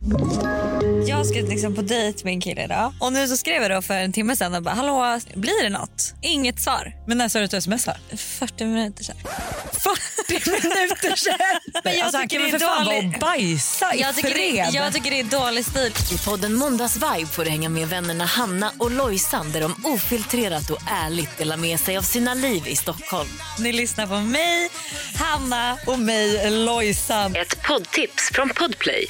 Jag ska liksom på dejt med en kille idag. Och nu så skrev jag då för en timme sedan och bara, hallå, blir det något? Inget svar. Men när sa du att du smsar? 40 minuter sedan. 40 minuter sedan? Men jag han kan väl för fan vara och bajsa i fred. Jag tycker det är dålig stil. I podden Måndagsvibe får du hänga med vännerna Hanna och Lojsan där de ofiltrerat och ärligt delar med sig av sina liv i Stockholm. Ni lyssnar på mig, Hanna och mig, Lojsan. Ett poddtips från Podplay.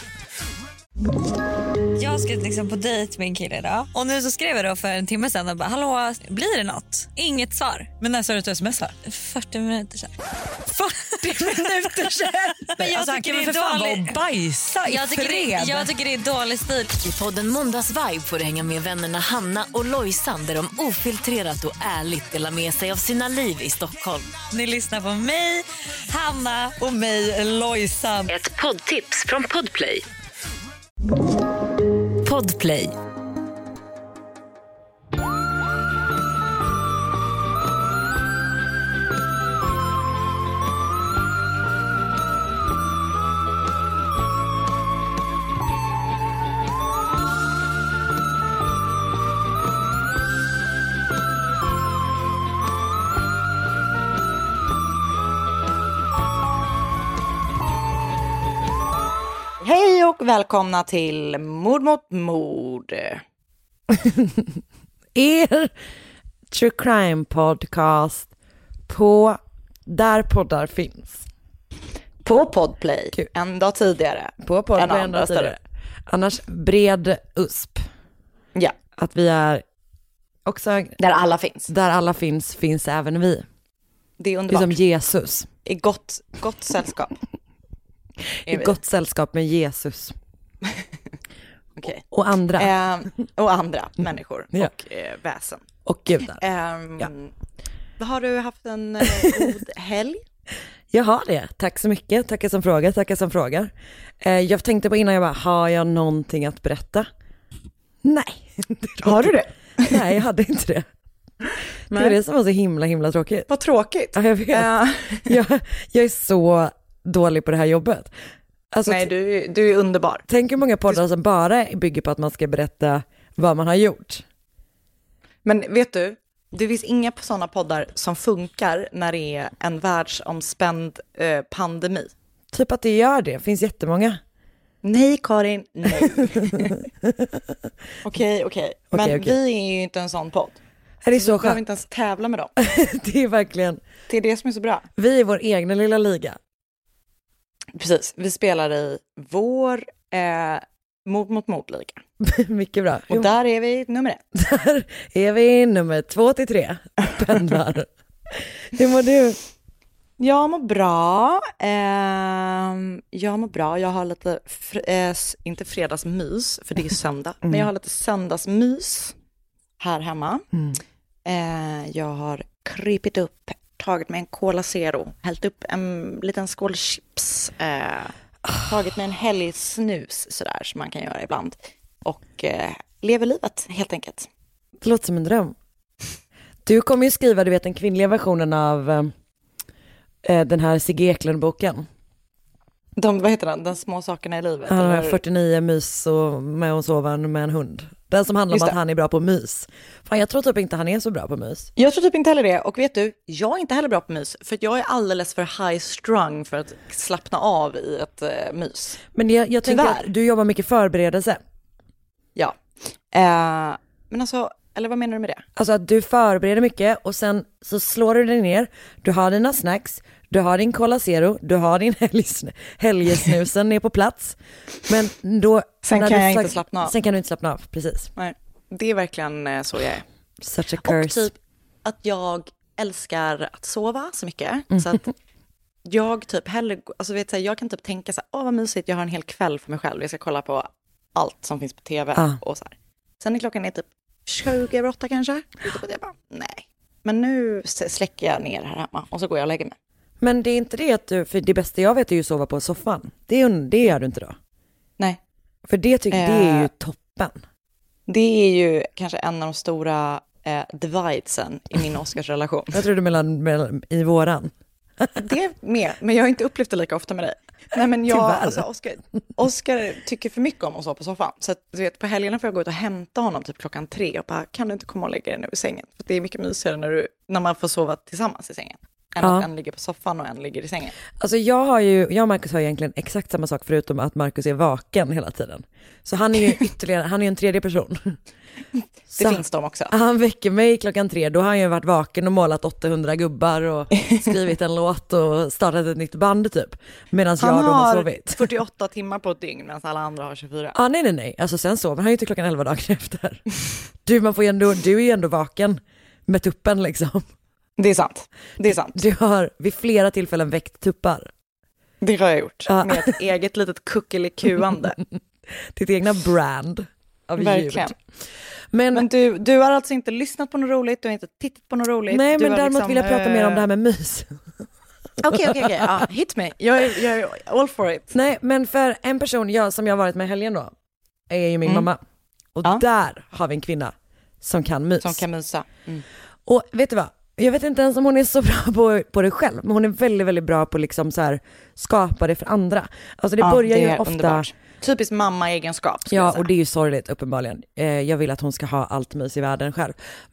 Jag ska liksom på dejt med en kille idag. Och nu så skrev jag då för en timme sedan och bara, hallå, blir det något? Inget svar. Men när sa du att du smsar? 40 minuter sedan. 40 minuter sedan? Men han kan väl för fan vara och bajsa i fred. Jag tycker det är dålig stil. I podden Måndagsvibe får du hänga med vännerna Hanna och Lojsan där de ofiltrerat och ärligt delar med sig av sina liv i Stockholm. Ni lyssnar på mig, Hanna och mig, Lojsan. Ett poddtips från Podplay. Podplay. Hej och välkomna till Mord mot mord. Er true crime podcast på där poddar finns. På Podplay, en dag tidigare. På Podplay en dag tidigare. Annars bred USP. Ja. Att vi är också... Där alla finns. Där alla finns även vi. Det är underbart. Det är som Jesus. I gott sällskap. I gott sällskap med Jesus. Okay. Och andra. Och andra människor ja. och väsen. Och gudar. Ja. Har du haft en god helg? Jag har det. Tack så mycket. Tackar som frågar. Jag tänkte på innan jag bara, har jag någonting att berätta? Nej. Har du det? Nej, jag hade inte det. Det var det som var så himla tråkigt. Vad tråkigt. Ja, jag vet. Jag är så dålig på det här jobbet. Alltså, nej, du är underbar. Tänk hur många poddar som bara bygger på att man ska berätta vad man har gjort. Men vet du, det finns inga sådana poddar som funkar när det är en världsomspänd pandemi. Typ att det gör det. Finns jättemånga. Nej, Karin, nej. Okej. Men vi är ju inte en sån podd. Är det så vi behöver inte ens tävla med dem. Det är verkligen... Det är det som är så bra. Vi är vår egna lilla liga. Precis, vi spelar i vår mord mot mordliga. Mycket bra. Och där är vi nummer 1. Där är vi nummer 2-3. Pendlar. Hur mår du? Jag mår bra. Jag har lite, inte fredagsmys, för det är söndag. Men jag har lite söndagsmys här hemma. Jag har krypit upp, tagit mig en Cola Zero, hällt upp en liten skål chips, tagit mig en helgsnus sådär som man kan göra ibland. Och lever livet helt enkelt. Det låter som en dröm. Du kommer ju skriva, du vet, den kvinnliga versionen av den här Sigge Eklund-boken. Vad heter den? Den små sakerna i livet? Han har eller? 49 mys och med att sova med en hund. Den som handlar om att han är bra på mys. Fan, jag tror typ inte han är så bra på mys. Jag tror typ inte heller det. Och vet du, jag är inte heller bra på mys. För jag är alldeles för high strung för att slappna av i ett mys. Men jag tänker att du jobbar mycket förberedelse. Ja. Men alltså, eller vad menar du med det? Alltså att du förbereder mycket och sen så slår du dig ner. Du har dina snacks. Du har din Cola Zero, du har din helgesnusen ner på plats. Men då... Sen kan jag inte slappna av. Sen kan du inte slappna av, precis. Nej, det är verkligen så jag är. Such a curse. Och typ att jag älskar att sova så mycket. Så att jag typ hellre... Alltså vet du, jag kan typ tänka så här, vad mysigt, jag har en hel kväll för mig själv. Jag ska kolla på allt som finns på tv och så här. Sen är klockan typ 20:08 kanske. Jag bara, nej. Men nu släcker jag ner här hemma och så går jag och lägger mig. Men det är inte det att du, för det bästa jag vet är ju att sova på soffan. Det gör du inte då? Nej. För det är ju toppen. Det är ju kanske en av de stora dividesen i min Oscarsrelation. Jag tror du menar i våran. Det är mer, men jag har inte upplevt det lika ofta med dig. Nej men Tyvärr. Oscar tycker för mycket om att sova på soffan. Så att, du vet, på helgerna får jag gå ut och hämta honom typ 3:00 och bara, kan du inte komma och lägga dig nu i sängen? För det är mycket mysigare när man får sova tillsammans i sängen. Än att en ligger på soffan och en ligger i sängen. Alltså jag och Marcus har egentligen exakt samma sak, förutom att Marcus är vaken hela tiden. Så han är ju han är en tredje person. Det finns de också. Han väcker mig 3:00, då har han ju varit vaken och målat 800 gubbar och skrivit en låt och startat ett nytt band typ. Medan jag då har sovit. 48 timmar på ett dygn medan alla andra har 24. Nej. Alltså sen sover han ju till 11 dagar efter. Du är ju ändå vaken med tuppen liksom. Det är sant. Du har vid flera tillfällen väckt tuppar. Det har jag gjort. Med ett eget litet kuckelikuande. Ditt egna brand av Verkligen. ljud. Men du har alltså inte lyssnat på något roligt, du har inte tittat på något roligt. Nej, men däremot vill jag prata mer om det här med mys. Okej. Ja, hit me. Jag är all for it. Nej, men för en person som jag har varit med i helgen då, är ju min mamma. Och där har vi en kvinna som kan mys. Som kan mysa. Mm. Och vet du vad? Jag vet inte ens om hon är så bra på det själv, men hon är väldigt, väldigt bra på liksom så här, skapa det för andra. Alltså det börjar ju ofta... Underbart. Typiskt mamma-egenskap. Ja, och det är ju sorgligt uppenbarligen. Jag vill att hon ska ha allt mys i världen själv.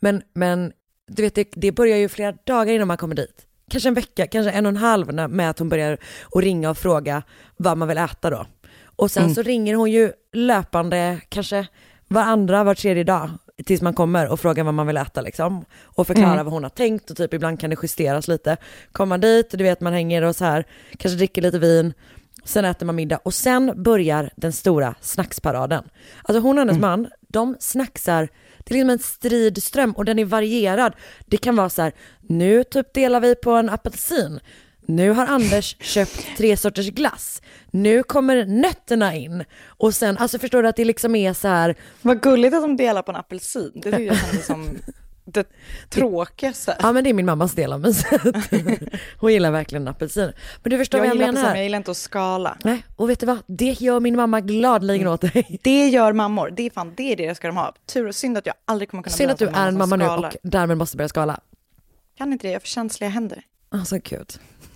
Men du vet, det börjar ju flera dagar innan man kommer dit. Kanske en vecka, kanske 1,5 med att hon börjar att ringa och fråga vad man vill äta då. Och sen så ringer hon ju löpande kanske var tredje dag tills man kommer och frågar vad man vill äta liksom. Och förklara vad hon har tänkt och typ ibland kan det justeras lite. Kommer man dit och du vet man hänger och så här, kanske dricker lite vin. Sen äter man middag och sen börjar den stora snacksparaden. Alltså hon och hennes man, de snacksar, det är liksom en stridström och den är varierad. Det kan vara så här, nu typ delar vi på en apelsin. Nu har Anders köpt 3 sorters glass. Nu kommer nötterna in. Och sen, alltså förstår du att det liksom är så här... Vad gulligt att de delar på en apelsin. Det tycker jag kändes som det tråkigaste. Ja, men det är min mammas del av myset. Hon gillar verkligen apelsin. Men du förstår vad jag menar. Jag gillar inte att skala. Nej, och vet du vad? Det gör min mamma gladligen åt dig. Det gör mammor. Det är det ska de ha. Tur och synd att jag aldrig kommer kunna... Synd att du är en mamma nu och därmed måste börja skala. Kan inte det, jag har för känsliga händer. Alltså gud.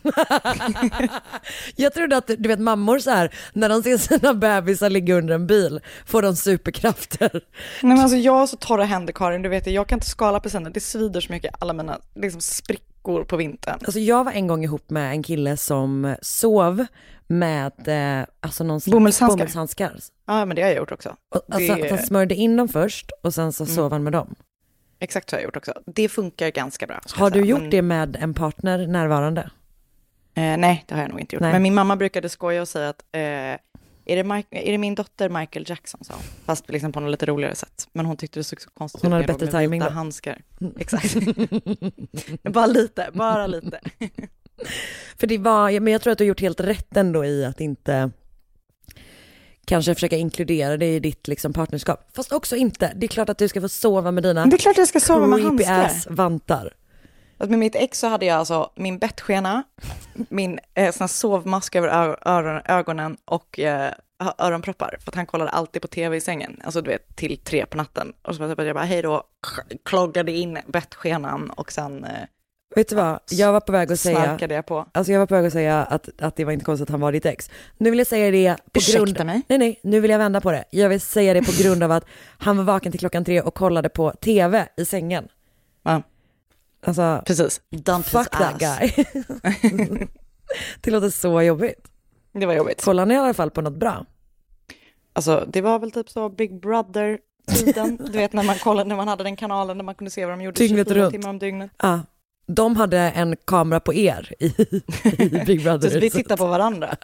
Jag trodde att du vet mammor så här när de ser sina bebisar ligga under en bil får de superkrafter. Nej men alltså jag har så torra händer Karin, du vet jag kan inte skala presenter, det svider så mycket alla mina liksom sprickor på vintern. Alltså jag var en gång ihop med en kille som sov med alltså någon slags bomullshandskar. Ja men det har jag gjort också. Alltså att han smörjde in dem först och sen så sov han med dem. Exakt så har jag gjort också. Det funkar ganska bra. Har du gjort det med en partner närvarande? Nej, det har jag nog inte gjort. Nej. Men min mamma brukade skoja och säga att är det min dotter Michael Jackson, sa hon. Fast liksom på något lite roligare sätt. Men hon tyckte det såg så konstigt ut. Hon hade bättre timing då. Handskar. Exakt. bara lite. För det var, men jag tror att du har gjort helt rätt ändå i att inte kanske försöka inkludera det i ditt liksom partnerskap. Fast också inte. Det är klart att du ska få sova med dina... Det är klart jag ska sova med handskar. Creepy ass vantar. Att med mitt ex så hade jag alltså min bettskena, min sån sovmask över ögonen och öronproppar. För att han kollade alltid på tv i sängen. Alltså du vet, till 3 på natten. Och så jag bara, hej då, kloggade in bettskenan och sen... Vet du vad? Jag var på väg att säga... Snarkade jag på. Alltså jag var på väg att säga att det var inte konstigt att han var ditt ex. Nu vill jag säga det på Ursäkta mig? Nej, nu vill jag vända på det. Jag vill säga det på grund av att han var vaken till 3 och kollade på tv i sängen. Ja. Alltså, precis. Fuck that guy. Det låter så jobbigt. Det var jobbigt. Kollade ni i alla fall på något bra? Alltså det var väl typ så Big Brother-tiden. Du vet när man hade den kanalen där man kunde se vad de gjorde 24 timmar om dygnet. Ja. De hade en kamera på er i Big Brother. Så vi tittar på varandra.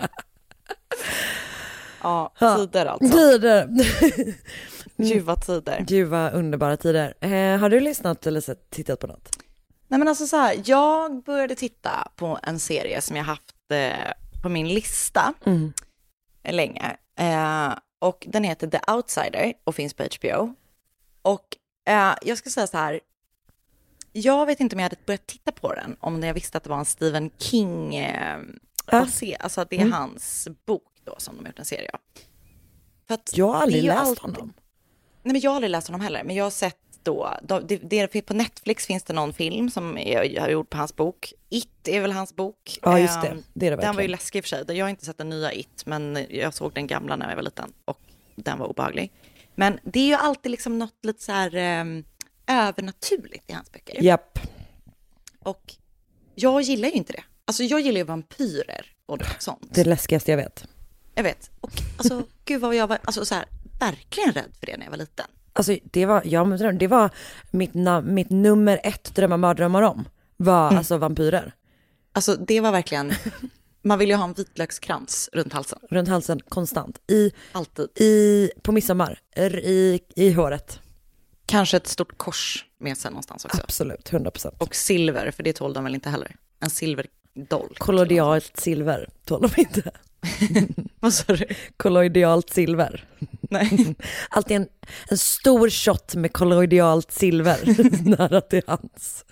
Ja, tider alltså. Tider. Ljuva tider. Ljuva underbara tider. Har du lyssnat eller tittat på något? Nej men alltså så här, jag började titta på en serie som jag haft på min lista länge. Och den heter The Outsider och finns på HBO. Och jag ska säga så här, jag vet inte om jag hade börjat titta på den om jag visste att det var en Stephen King alltså att det är hans bok då som de har gjort en serie av. För att jag har aldrig läst honom. Nej men jag har aldrig läst honom heller, men jag har sett då, på Netflix finns det någon film som jag har gjort på hans bok. It är väl hans bok. Ja, just det. Det är det verkligen. Den var ju läskig i och för sig. Jag har inte sett den nya It, men jag såg den gamla när jag var liten och den var obehaglig. Men det är ju alltid liksom något lite så här övernaturligt i hans böcker. Japp. Och jag gillar ju inte det. Alltså jag gillar ju vampyrer och sånt. Det läskigaste jag vet. Jag vet. Och alltså, gud vad jag var alltså, så här, verkligen rädd för det när jag var liten. Alltså det var mitt nummer 1 drömmar mardrömmar om. Var alltså vampyrer. Alltså det var verkligen, man vill ju ha en vitlökskrans runt halsen. Runt halsen konstant. Alltid. På midsommar. I håret. Kanske ett stort kors med sig någonstans också. Absolut, 100%. Och silver, för det tål de väl inte heller. En silverdolk. Kollodialt silver tål de inte. Vad sa du? Kolloidialt silver. Nej. Alltid en stor shot med kolloidialt silver nära till hans.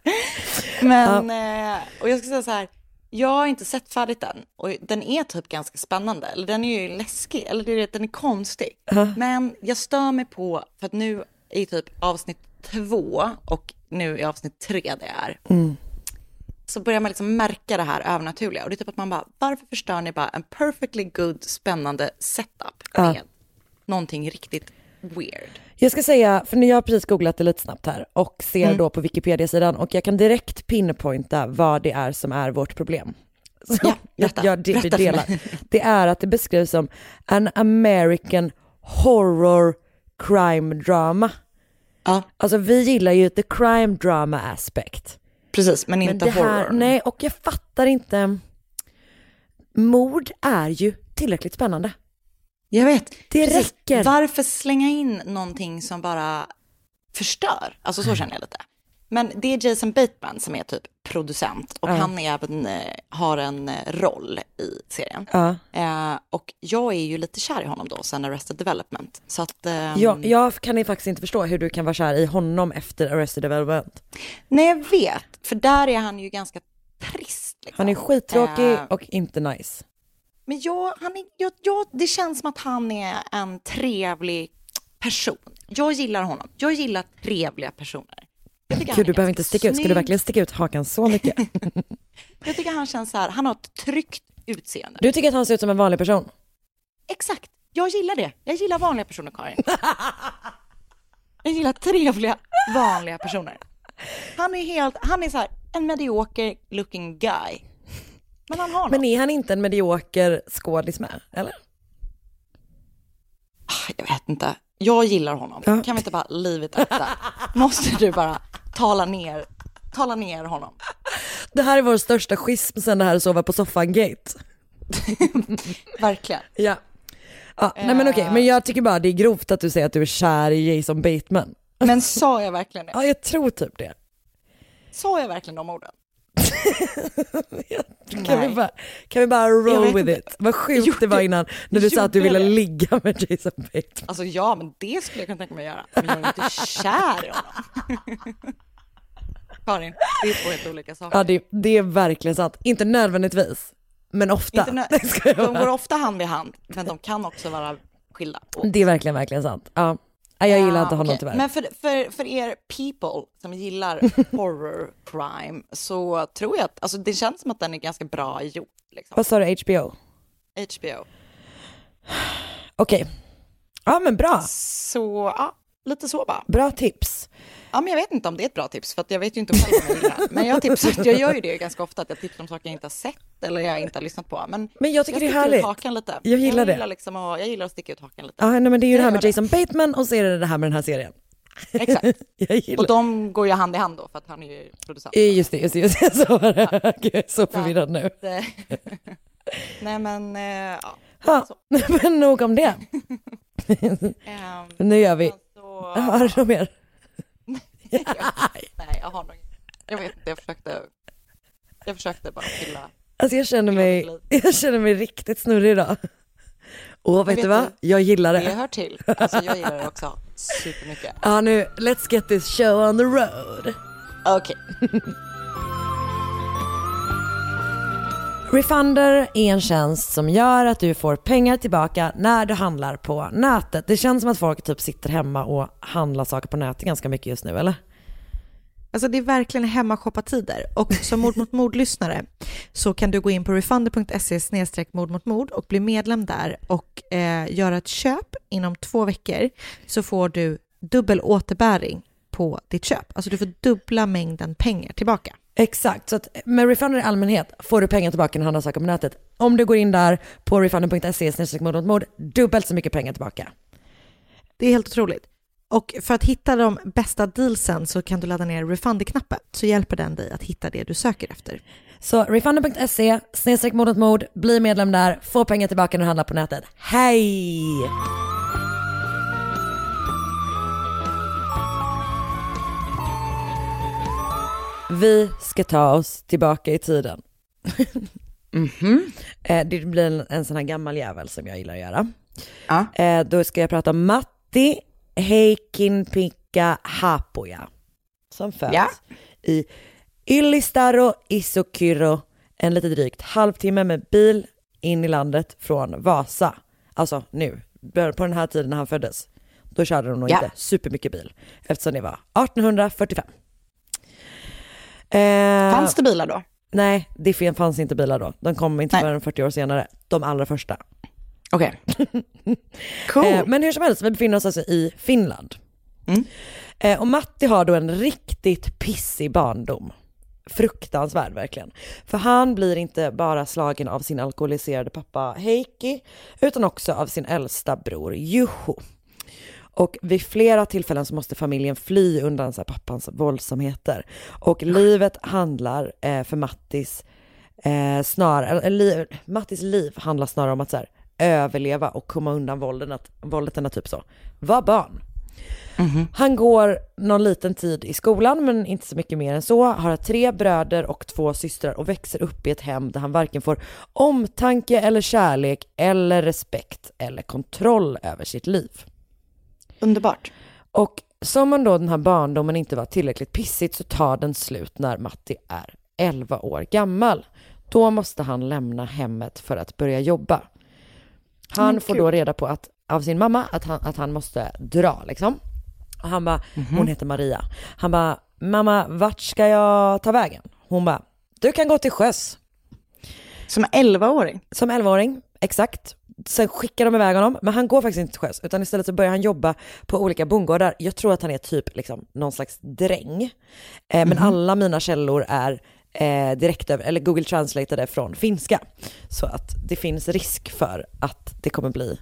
Men, och jag ska säga så här, jag har inte sett färdigt den. Och den är typ ganska spännande. Eller den är ju läskig, eller den är konstig. Men jag stör mig på, för att nu är typ avsnitt 2 och nu är avsnitt 3 det är. Så börjar man liksom märka det här övernaturliga. Och det är typ att man bara, varför förstör ni bara en perfectly good, spännande setup med någonting riktigt weird? Jag ska säga, för när jag har precis googlat det lite snabbt här och ser då på Wikipedia-sidan och jag kan direkt pinpointa vad det är som är vårt problem. Så berätta det är att det beskrivs som an American horror crime drama. Ja. Alltså vi gillar ju the crime drama aspect. Precis, men inte horror. Nej, och jag fattar inte. Mord är ju tillräckligt spännande. Jag vet. Det räcker. Varför slänga in någonting som bara förstör? Alltså så känner jag lite. Men det är Jason Bateman som är typ producent. Och han även har en roll i serien. Och jag är ju lite kär i honom då sen Arrested Development. Så att, jag kan ju faktiskt inte förstå hur du kan vara kär i honom efter Arrested Development. Nej, jag vet. För där är han ju ganska trist. Liksom. Han är skittråkig och inte nice. Men det känns som att han är en trevlig person. Jag gillar honom. Jag gillar trevliga personer. Gud, du behöver inte sticka ut. Ska du verkligen sticka ut hakan så mycket? Jag tycker han känns så här, han har ett tryggt utseende. Du tycker att han ser ut som en vanlig person? Exakt, jag gillar det. Jag gillar vanliga personer, Karin. Jag gillar trevliga, vanliga personer. Han är så här, en medioker looking guy. Men han har något. Men är han inte en medioker skådis med, eller? Jag vet inte. Jag gillar honom. Kan vi inte bara livet efter? Måste du bara tala ner honom? Det här är vår största schism sen det här sova på soffan-gate. Verkligen. Ja. Nej men okej, men jag tycker bara det är grovt att du säger att du är kär i Jason Bateman. Men sa jag verkligen det? Ja, jag tror typ det. Sa jag verkligen de orden? Kan vi bara roll with it? Vad sjukt det var innan när du sa att du ville ligga med Jason Bateman. Alltså ja, men det skulle jag kunna tänka mig att göra. Men jag är inte kär i honom. Karin, det är två helt olika saker. Ja, det är verkligen sant. Inte nödvändigtvis, men ofta. De går ofta hand i hand, men de kan också vara skilda. Det är verkligen sant. Ja. Jag gillar inte honom tyvärr. Men för er people som gillar horror crime så tror jag att alltså, det känns som att den är ganska bra gjord. Liksom. Vad sa du, HBO? HBO. Okej. Ja, men bra. Så, ja, lite så bara. Bra tips. Ja, men jag vet inte om det är ett bra tips för att jag vet ju inte själv vad jag gillar. Men jag gör ju det ganska ofta att jag tipsar om saker jag inte har sett eller jag inte har lyssnat på. Men jag tycker det är härligt. Hakan lite. Jag gillar det. Liksom jag gillar att sticka ut hakan lite. Ja, nej, men det är ju det här med Jason Bateman och så är det här med den här serien. Exakt. Jag gillar. Och de går ju hand i hand då för att han är ju producent. Just det. Så var det. Jag är så förvirrad nu. Nej men, ja. Men nog om det. Nu gör vi. Har du något mer? Nej, jag har nog inte. Jag vet inte, jag försökte bara fylla. Alltså jag känner mig riktigt snurrig idag. Och vet du vad? Jag gillar det. Det hör till. Alltså jag gillar det också supermycket. Ja, nu, let's get this show on the road. Okej. Refunder är en tjänst som gör att du får pengar tillbaka när du handlar på nätet. Det känns som att folk typ sitter hemma och handlar saker på nätet ganska mycket just nu, eller? Alltså det är verkligen hemmashoppartider. Och som Mord mot mord-lyssnare så kan du gå in på refunder.se/mord och bli medlem där och göra ett köp inom 2 veckor, så får du dubbel återbäring på ditt köp. Alltså du får dubbla mängden pengar tillbaka. Exakt, så att med Refunder i allmänhet får du pengar tillbaka när du handlar saker på nätet. Om du går in där på refunder.se/mord, dubbelt så mycket pengar tillbaka. Det är helt otroligt. Och för att hitta de bästa dealsen så kan du ladda ner Refunder-knappen, så hjälper den dig att hitta det du söker efter. Så refunder.se/mord, bli medlem där, få pengar tillbaka när du handlar på nätet. Hej! Vi ska ta oss tillbaka i tiden. Det blir en sån här gammal jävel som jag gillar att göra. Då ska jag prata om Matti Heikinpikka Haapoja, som föds i Ylistaro Isokyro, en lite drygt halvtimme med bil in i landet från Vasa. Alltså nu, på den här tiden när han föddes, då körde de nog inte supermycket bil, eftersom det var 1845. Fanns det bilar då? Nej, det fanns inte bilar då. De kom inte förrän 40 år senare. De allra första. Okej. Cool. Men hur som helst, vi befinner oss alltså i Finland. Och Matti har då en riktigt pissig barndom. Fruktansvärd verkligen. För han blir inte bara slagen av sin alkoholiserade pappa Heikki, utan också av sin äldsta bror Juho. Och vid flera tillfällen så måste familjen fly undan så här pappans våldsamheter. Och livet handlar för Mattis Mattis liv handlar snarare om att så här, överleva och komma undan våldet, typ så. Var barn. Han går någon liten tid i skolan, men inte så mycket mer än så. Har 3 bröder och 2 systrar och växer upp i ett hem där han varken får omtanke eller kärlek eller respekt eller kontroll över sitt liv. Underbart. Och som om då den här barndomen inte var tillräckligt pissigt, så tar den slut när Matti är 11 år gammal. Då måste han lämna hemmet för att börja jobba. Han får då reda på av sin mamma att han måste dra liksom. Och han bara, hon heter Maria. Han bara, mamma, vart ska jag ta vägen? Hon bara, du kan gå till sjöss. Som 11-åring? Som 11-åring, exakt. Sen skickar de iväg honom, men han går faktiskt inte till sjöss, utan istället så börjar han jobba på olika bondgårdar. Jag tror att han är typ liksom någon slags dräng. Men alla mina källor är direkt över, eller Google Translateade från finska. Så att det finns risk för att det kommer bli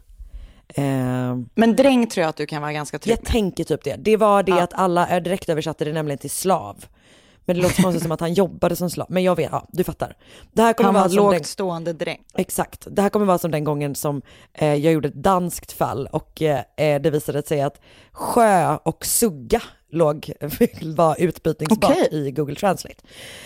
men dräng tror jag att du kan vara ganska trygg med. Jag tänker typ det. Det var det att alla är direkt översatte det nämligen till slav. Men det låter konstigt som att han jobbade som slav. Men jag vet, du fattar. Det här kommer han vara var som lågt stående dräng. Exakt. Det här kommer vara som den gången som jag gjorde ett danskt fall. Och det visade sig att sjö och sugga var utbytningsbart i Google Translate.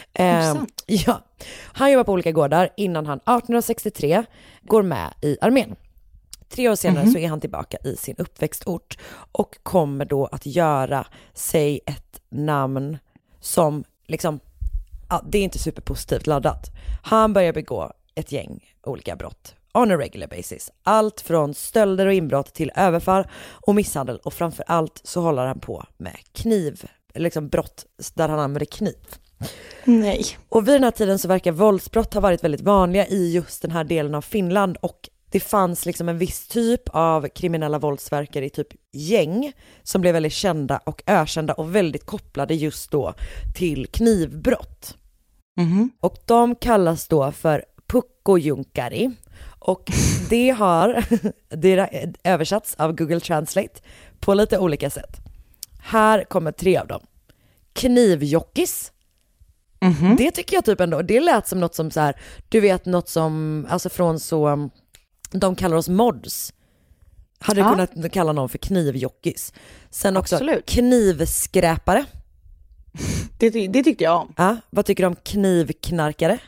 Ja. Han jobbar på olika gårdar innan han 1863 går med i armén. 3 år senare så är han tillbaka i sin uppväxtort och kommer då att göra sig ett namn som liksom, det är inte superpositivt laddat. Han börjar begå ett gäng olika brott on a regular basis. Allt från stölder och inbrott till överfall och misshandel, och framför allt så håller han på med liksom brott där han använder kniv. Nej. Och vid den här tiden så verkar våldsbrott ha varit väldigt vanliga i just den här delen av Finland, och det fanns liksom en viss typ av kriminella våldsverkare i typ gäng som blev väldigt kända och ökända och väldigt kopplade just då till knivbrott. Och de kallas då för pukkojunkari, och det har översatts av Google Translate på lite olika sätt. Här kommer 3 av dem. Knivjockis. Det tycker jag typ ändå, det lät som något som så här, du vet, något som, alltså från så, de kallar oss mods. Hade du kunnat kalla någon för knivjockis. Sen också knivskräpare. Det tyckte jag om. Ja, vad tycker du om knivknarkare?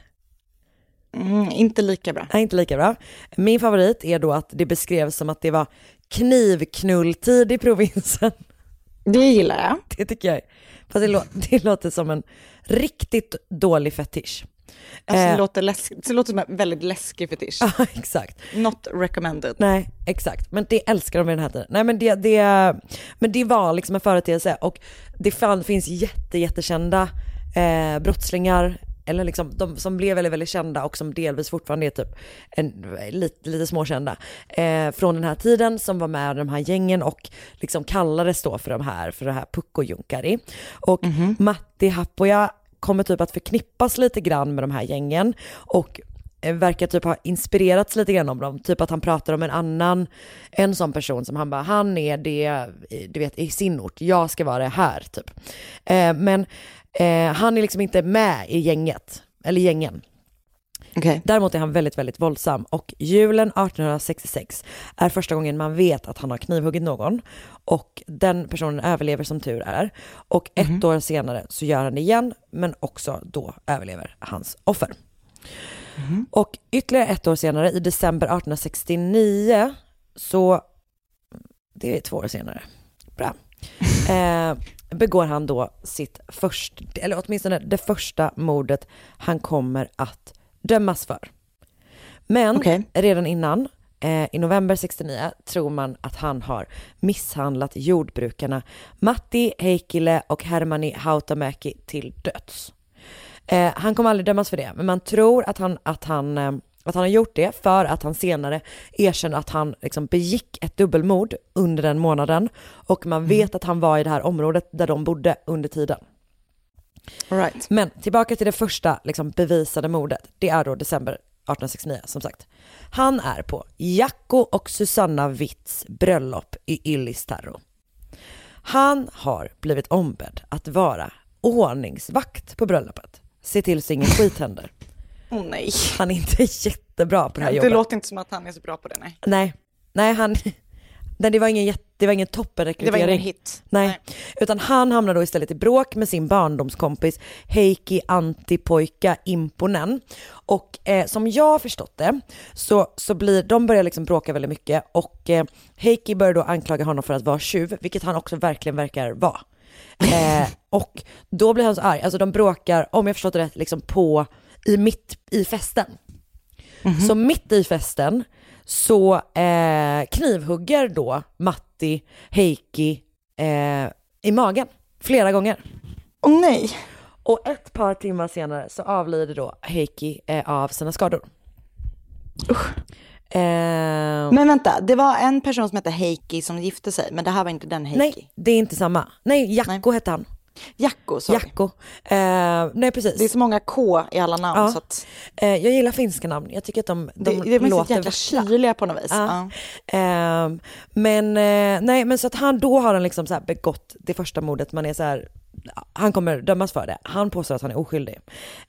Inte lika bra. Nej, inte lika bra. Min favorit är då att det beskrevs som att det var knivknulltid i provinsen. Det gillar jag. Det tycker jag. Fast det låter som en riktigt dålig fetisch. Alltså, det låter som en väldigt läskig fetisch. Ja, exakt. Not recommended. Nej, exakt. Men det älskar de i den här tiden. Nej, men det var liksom en företeelse, och det finns jättekända brottslingar, eller liksom de som blev väldigt, väldigt kända och som delvis fortfarande är typ lite småkända från den här tiden, som var med i de här gängen och liksom kallades då för det här Pucko-junkari. Och Matti Haapoja kommer typ att förknippas lite grann med de här gängen och verkar typ ha inspirerats lite grann om dem. Typ att han pratar om en sån person som han bara, han är det, du vet, i sin ort, jag ska vara det här typ. Men han är liksom inte med i gänget, eller gängen. Okay. Däremot är han väldigt, väldigt våldsam, och julen 1866 är första gången man vet att han har knivhuggit någon, och den personen överlever som tur är, och ett år senare så gör han det igen, men också då överlever hans offer. Och ytterligare ett år senare, i december 1869, så det är 2 år senare, bra, begår han då sitt eller åtminstone det första mordet han kommer att dömas för. Men redan innan, i november 69, tror man att han har misshandlat jordbrukarna Matti Heikkilä och Hermanni Hautamäki till döds. Han kommer aldrig dömas för det, men man tror att han har gjort det för att han senare erkände att han liksom begick ett dubbelmord under den månaden, och man vet att han var i det här området där de bodde under tiden. All right. Men tillbaka till det första liksom bevisade mordet. Det är då december 1869, som sagt. Han är på Jaakko och Susanna Witts bröllop i Yllistarro. Han har blivit ombedd att vara ordningsvakt på bröllopet. Se till så ingen skit händer. Åh nej. Han är inte jättebra på det här jobbet. Det låter inte som att han är så bra på det, nej. Det var ingen toppenrekrytering. Det var ingen hit. Nej. Utan han hamnar då istället i bråk med sin barndomskompis Heikki Antti-Poika Imponen. Och som jag har förstått det så de börjar liksom bråka väldigt mycket, och Heikki börjar då anklaga honom för att vara tjuv, vilket han också verkligen verkar vara. Och då blir han så arg. Alltså de bråkar, om jag förstått det rätt, liksom mitt i festen. Så mitt i festen så knivhugger då Matti Heikki i magen flera gånger. Åh nej. Och ett par timmar senare så avlider då Heikki av sina skador. Men vänta, det var en person som hette Heikki som gifte sig, men det här var inte den Heikki. Nej, det är inte samma. Nej, Jaakko hette han. Jaakko, Jaakko. Nej, precis. Det är så många K i alla namn. Ja. Så att... jag gillar finska namn. Jag tycker att de låter jäkla kyliga på något vis. Ja. Men så att då har han liksom så här begått det första mordet. Man är så här, han kommer dömas för det. Han påstår att han är oskyldig.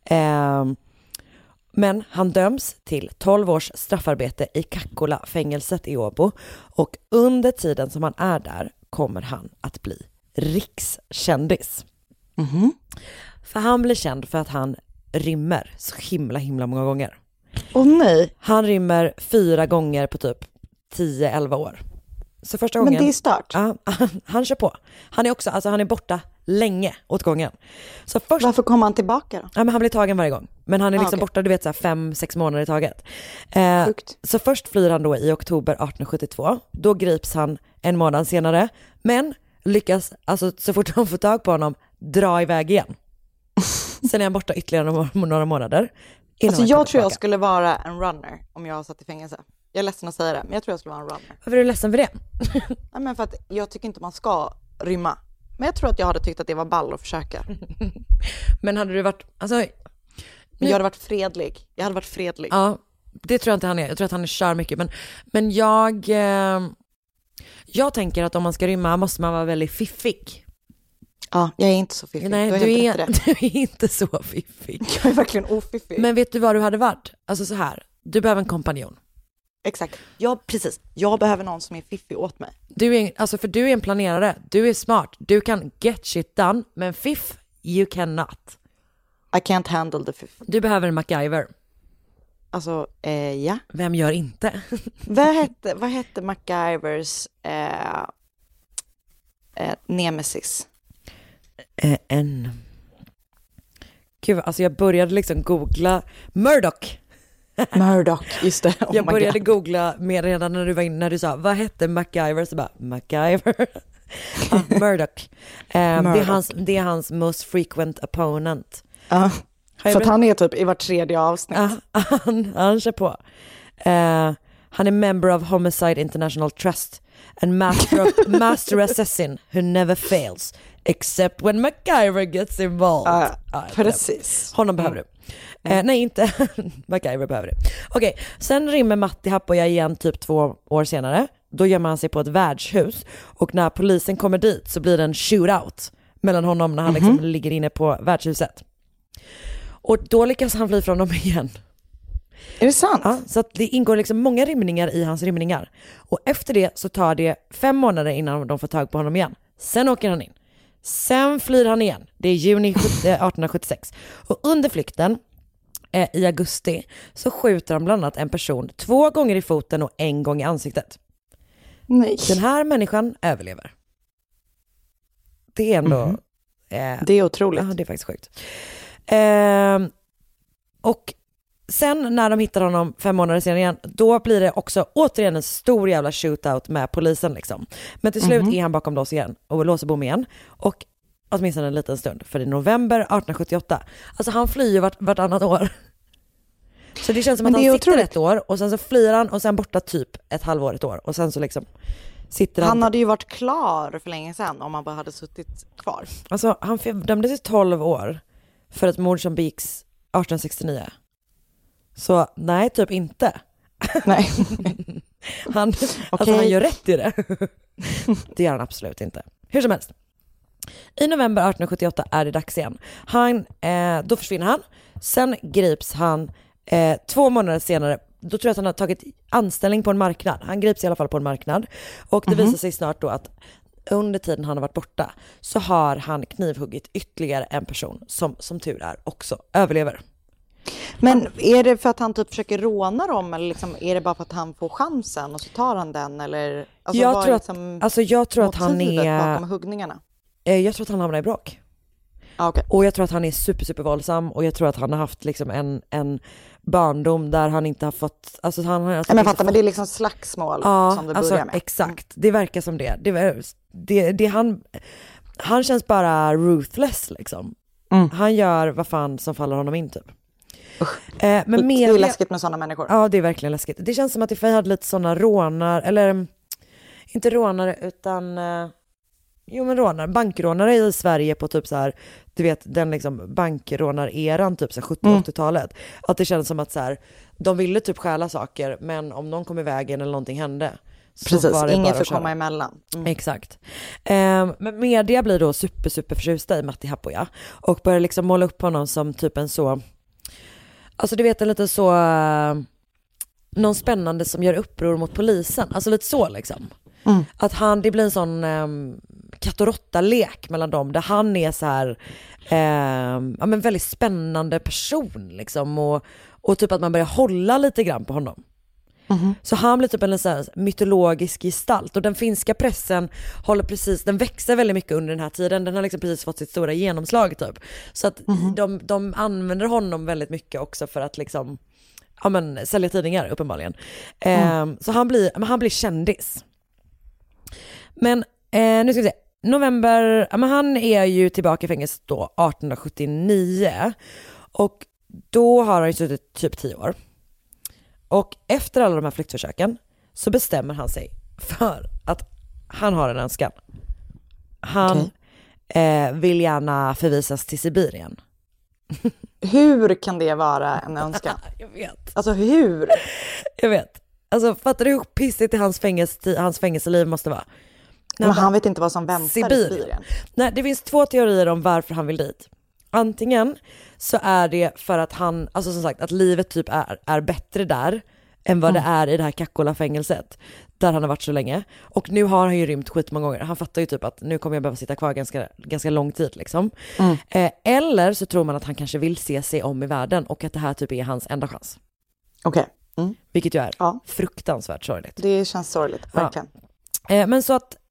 Men han döms till 12 års straffarbete i Kakkola-fängelset i Åbo, och under tiden som han är där kommer han att bli rikskändis. För han blir känd för att han rymmer så himla många gånger. Åh nej. Han rymmer 4 gånger på typ 10-11 år. Så första gången, men det är start. Ja, han kör på. Han är också, alltså han är borta länge åt gången. Så först, varför kommer han tillbaka då? Ja, men han blir tagen varje gång. Men han är liksom borta, du vet, så här 5-6 månader i taget. Så först flyr han då i oktober 1872. Då grips han en månad senare. Men lyckas, alltså så fort de får tag på honom, dra iväg igen. Sen är han borta ytterligare några månader. Alltså jag tror jag skulle vara en runner om jag satt i fängelse. Jag är ledsen att säga det, men jag tror jag skulle vara en runner. Varför är du ledsen för det? Nej, men för att jag tycker inte man ska rymma. Men jag tror att jag hade tyckt att det var ball att försöka. Men hade du varit, alltså... Men jag hade varit fredlig. Jag hade varit fredlig. Ja, det tror jag inte han är. Jag tror att han kör mycket. Men jag tänker att om man ska rymma måste man vara väldigt fiffig. Ja, jag är inte så fiffig. Nej, du är inte så fiffig. Jag är verkligen ofiffig. Men vet du vad du hade varit? Alltså så här, du behöver en kompanjon. Exakt. Ja, precis. Jag behöver någon som är fiffig åt mig. För du är en planerare. Du är smart. Du kan get shit done. Men fiff, you cannot. I can't handle the fiff. Du behöver en MacGyver. Alltså, ja. Vem gör inte? Vad hette MacGyvers nemesis? Gud, alltså jag började liksom googla Murdoch. Murdoch, just det. Jag började googla med redan när du var inne, när du sa vad hette MacGyver, så bara MacGyver. Murdoch. Det är hans most frequent opponent. För att han är typ i vart tredje avsnitt. Han kör på. Han är member of Homicide International Trust and master assassin who never fails except when MacGyver gets involved. Precis. Honom behöver du. Nej, inte MacGyver behöver du. Okej, sen rymmer Matti Haapoja igen typ 2 år senare. Då gömmer han sig på ett värdshus. Och när polisen kommer dit så blir det en shootout mellan honom när han liksom ligger inne på värdshuset. Och då lyckas han fly från dem igen. Är det sant? Ja, så att det ingår liksom många rymningar i hans rymningar. Och efter det så tar det 5 månader innan de får tag på honom igen. Sen åker han in. Sen flyr han igen. Det är juni 1876. Och under flykten i augusti så skjuter han bland annat en person 2 gånger i foten och 1 gång i ansiktet. Nej. Den här människan överlever. Det är ändå... det är otroligt. Ja, det är faktiskt sjukt. Och sen när de hittar honom 5 månader senare igen, då blir det också återigen en stor jävla shootout med polisen liksom. Men till slut är han bakom lås igen och låser bom igen. Och åtminstone en liten stund, för i november 1878. Alltså han flyr ju vartannat år. Så det känns som att han sitter ett år och sen så flyr han och sen borta typ ett halvår, ett år. Och sen så liksom sitter han... Han hade ju varit klar för länge sedan om han bara hade suttit kvar. Alltså han dömdes till 12 år för ett mord som begicks 1869. Så nej, typ inte. Nej. Alltså han gör rätt i det. Det gör han absolut inte. Hur som helst. I november 1878 är det dags igen. Då försvinner han. Sen grips han 2 månader senare. Då tror jag att han har tagit anställning på en marknad. Han grips i alla fall på en marknad. Och det visar sig snart då att under tiden han har varit borta så har han knivhuggit ytterligare en person som tur är också överlever. Men är det för att han typ försöker råna dem, eller liksom, är det bara för att han får chansen och så tar han den, eller alltså, jag tror att han är bakom huggningarna? Jag tror att han hamnar i bråk. Okay. Och jag tror att han är super våldsam, och jag tror att han har haft liksom en barndom där han inte har fått, alltså han har alltså men fattar, men det är liksom slagsmål som det börjar med. Exakt. Det verkar som det han känns bara ruthless liksom. Han gör vad fan som faller honom in typ. Men det är läskigt med sådana människor. Ja, det är verkligen läskigt. Det känns som att det hade lite sådana rånar, eller inte rånare utan bankrånare i Sverige på typ så här, du vet, den liksom bankrånar-eran typ så 70-80-talet. Att det känns som att så här, de ville typ stjäla saker, men om någon kom i vägen eller någonting hände, så precis, var det ingen bara får komma emellan. Exakt. Men media blir då super förtjusta i Matti Haapoja och börjar liksom måla upp honom som typ en så, alltså du vet, en lite så någon spännande som gör uppror mot polisen, alltså lite så liksom. Att det blir en sån katt och råtta-lek mellan dem, där han är så här men väldigt spännande person liksom, och typ att man börjar hålla lite grann på honom. Så han blir typ en så här mytologisk gestalt, och den finska pressen den växer väldigt mycket under den här tiden. Den har liksom precis fått sitt stora genomslag typ. Så att de använder honom väldigt mycket också för att liksom sälja tidningar uppenbarligen. Så han blir kändis. Men nu ska vi se. November, han är ju tillbaka i fängelse då 1879, och då har han ju suttit typ 10 år. Och efter alla de här flyktförsöken så bestämmer han sig för att han har en önskan. Han vill gärna förvisas till Sibirien. Hur kan det vara en önskan? Jag vet. Alltså hur? Jag vet. Alltså fattar du hur pissigt hans fängelseliv måste vara? Men han vet inte vad som väntar i Sibirien. Nej, det finns 2 teorier om varför han vill dit. Antingen så är det för att han, alltså som sagt, att livet typ är bättre där än vad det är i det här Kakkola-fängelset där han har varit så länge. Och nu har han ju rymt skitmånga gånger. Han fattar ju typ att nu kommer jag behöva sitta kvar ganska lång tid liksom. Eller så tror man att han kanske vill se sig om i världen, och att det här typ är hans enda chans. Okej. Vilket ju är fruktansvärt sorgligt. Det känns sorgligt, verkligen. Men så att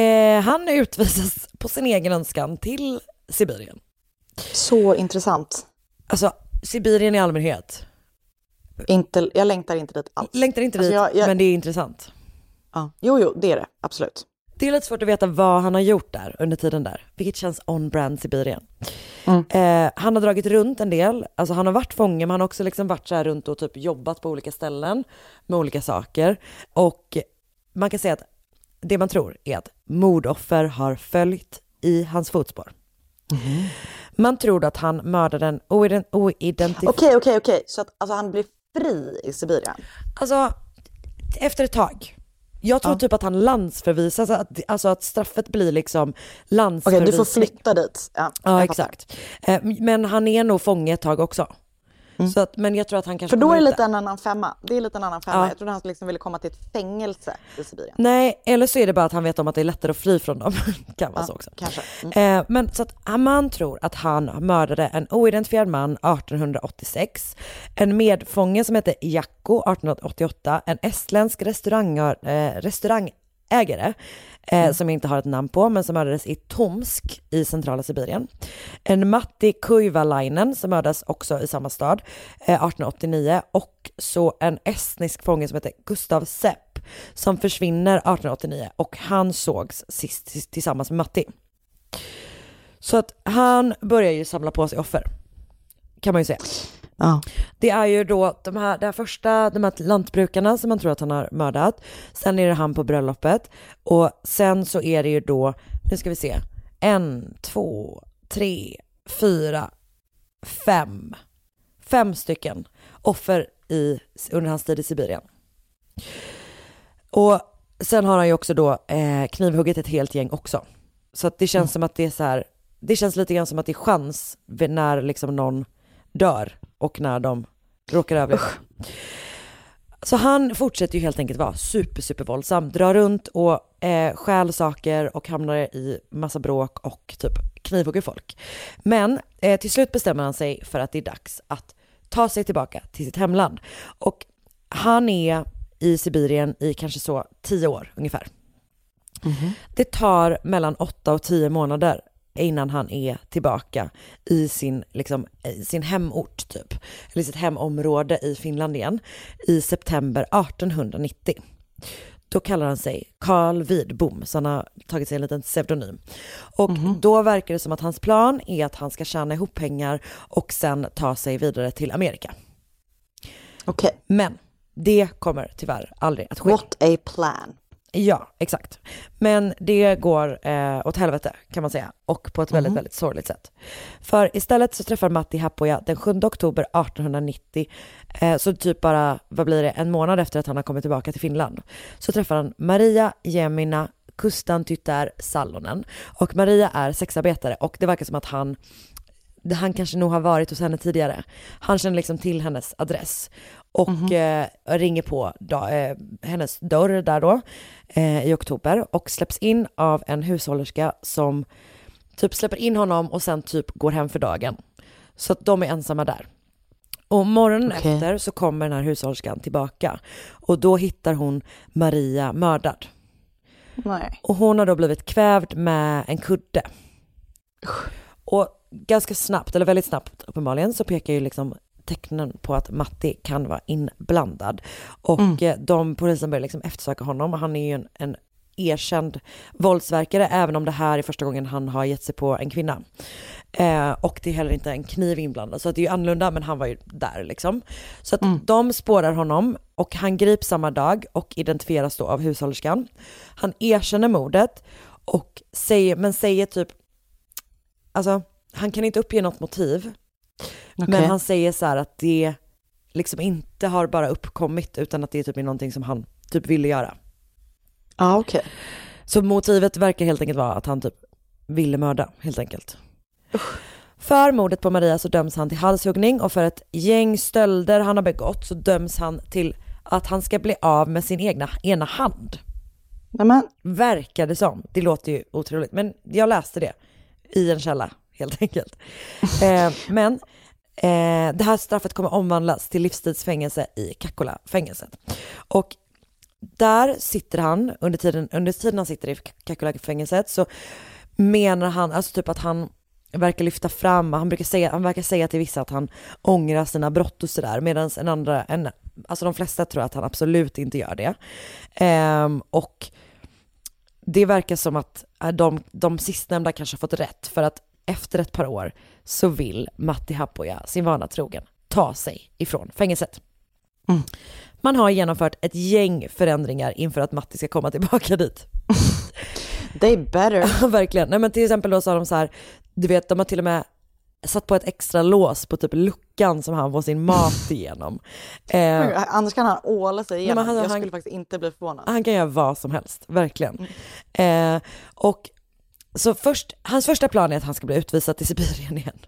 han utvisas på sin egen önskan till Sibirien. Så intressant. Alltså Sibirien i allmänhet. Jag längtar inte dit alls. Längtar inte dit, men det är intressant. Ja. Jo, det är det. Absolut. Det är lite svårt att veta vad han har gjort där under tiden där. Vilket känns on-brand Sibirien. Han har dragit runt en del. Alltså han har varit fånge, men han har också liksom varit så här runt och typ jobbat på olika ställen med olika saker. Och man kan säga att det man tror är att mordoffer har följt i hans fotspår. Man tror att han mördade en oidentifierad... Okej. Så att alltså, han blir fri i Sibirien? Alltså, efter ett tag. Jag tror typ att han landsförvisas, alltså att straffet blir liksom landsförvisning. Okej, du får flytta dit. Ja, exakt. Men han är nog fånge ett tag också. Så att, men jag tror att han kanske... För då är det lite en annan femma. Jag trodde han liksom ville komma till ett fängelse i Sibirien. Nej, eller så är det bara att han vet om att det är lättare att fly från dem. Kan vara så också. Kanske. Men så att man tror att han mördade en oidentifierad man 1886. En medfånge som heter Jakko 1888. En estländsk restaurangägare som jag inte har ett namn på, men som mördades i Tomsk i centrala Sibirien. En Matti Kuivalainen som mördades också i samma stad 1889, och så en estnisk fånge som heter Gustav Sepp som försvinner 1889, och han sågs sist tillsammans med Matti. Så att han börjar ju samla på sig offer, kan man ju säga. Ja. Det är ju då de här lantbrukarna som man tror att han har mördat. Sen är det han på bröllopet. Och sen så är det ju då, nu ska vi se, 1, 2, 3, 4, 5 stycken offer under hans tid i Sibirien. Och sen har han ju också då knivhugget ett helt gäng också. Så att det känns som att det är så här, det känns lite grann som att det är chans när liksom någon dör och när de råkar överleva. Så han fortsätter ju helt enkelt vara super våldsam, drar runt och stjäl saker och hamnar i massa bråk och typ knivhugger folk. Men till slut bestämmer han sig för att det är dags att ta sig tillbaka till sitt hemland. Och han är i Sibirien i kanske så 10 år ungefär. Det tar mellan 8 och 10 månader innan han är tillbaka i sin hemort typ, eller sitt hemområde i Finland igen, i september 1890. Då kallar han sig Carl Widbom, så han har tagit sig en liten pseudonym. Och då verkar det som att hans plan är att han ska tjäna ihop pengar och sen ta sig vidare till Amerika. Okej. Men det kommer tyvärr aldrig att ske. What a plan. Ja, exakt. Men det går åt helvete kan man säga, och på ett väldigt sorgligt sätt. För istället så träffar Matti Haapoja den 7 oktober 1890, så typ bara, vad blir det, en månad efter att han har kommit tillbaka till Finland, så träffar han Maria Jemina Kustantytär Salonen. Och Maria är sexarbetare, och det verkar som att han kanske nog har varit hos henne tidigare. Han känner liksom till hennes adress och ringer på hennes dörr där då i oktober, och släpps in av en hushållerska som typ släpper in honom och sen typ går hem för dagen. Så att de är ensamma där. Och morgonen efter så kommer den här hushållerskan tillbaka, och då hittar hon Maria mördad. Nej. Och hon har då blivit kvävd med en kudde. Och ganska snabbt, eller väldigt snabbt uppenbarligen, så pekar ju liksom tecknen på att Matti kan vara inblandad. Och polisen börjar liksom eftersöka honom. Han är ju en erkänd våldsverkare, även om det här är första gången han har gett sig på en kvinna. Och det är heller inte en kniv inblandad, så det är ju annorlunda, men han var ju där liksom. Så att de spårar honom, och han grips samma dag och identifieras då av hushållerskan. Han erkänner mordet och säger typ, alltså han kan inte uppge något motiv. Men han säger så här att det liksom inte har bara uppkommit, utan att det typ är någonting som han typ ville göra. Ja, okej. Så motivet verkar helt enkelt vara att han typ ville mörda, helt enkelt. För mordet på Maria så döms han till halshuggning, och för ett gäng stölder han har begått så döms han till att han ska bli av med sin ena hand. Nämen. Verkar det som. Det låter ju otroligt, men jag läste det i en källa helt enkelt. Men det här straffet kommer omvandlas till livstidsfängelse i Kakkola-fängelset. Och där sitter han, under tiden han sitter i Kakkola-fängelset, så menar han, alltså typ att han verkar lyfta fram, han verkar säga till vissa att han ångrar sina brott och sådär, medan alltså de flesta tror att han absolut inte gör det. Och det verkar som att de sistnämnda kanske har fått rätt, för att efter ett par år så vill Matti Haapoja sin vana trogen ta sig ifrån fängelset. Man har genomfört ett gäng förändringar inför att Matti ska komma tillbaka dit. They better. Verkligen. Nej, men till exempel då sa de så här, du vet, de har till och med satt på ett extra lås på typ luckan som han får sin mat igenom. Annars kan han åla sig igenom. Jag skulle faktiskt inte bli förvånad. Han kan göra vad som helst, verkligen. Och så hans första plan är att han ska bli utvisad till Sibirien igen.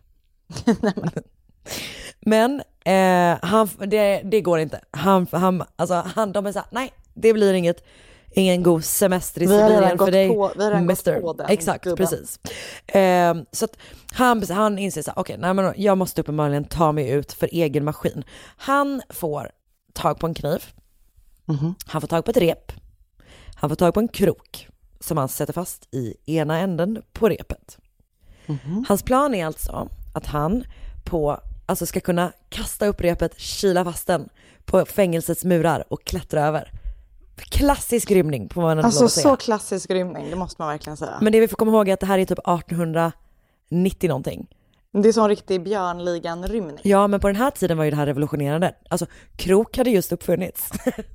Men det går inte. De är så här, nej, det blir ingen god semester i Sibirien för dig. Vi har redan gått på den. Exakt, gubben. Precis. Så att han inser så här, okej, men jag måste uppenbarligen ta mig ut för egen maskin. Han får tag på en kniv. Han får tag på ett rep. Han får tag på en krok som han sätter fast i ena änden på repet. Hans plan är alltså att han ska kunna kasta upp repet, kila fast den på fängelsets murar och klättra över. Klassisk rymning på vad man alltså så klassisk rymning, det måste man verkligen säga. Men det vi får komma ihåg är att det här är typ 1890 någonting. Det är som en riktig Björnligan-rymning. Ja, men på den här tiden var ju det här revolutionerande. Alltså, krok hade just uppfunnits.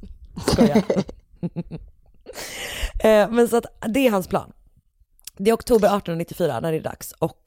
Men så att det är hans plan. Det är oktober 1894 när det är dags. Och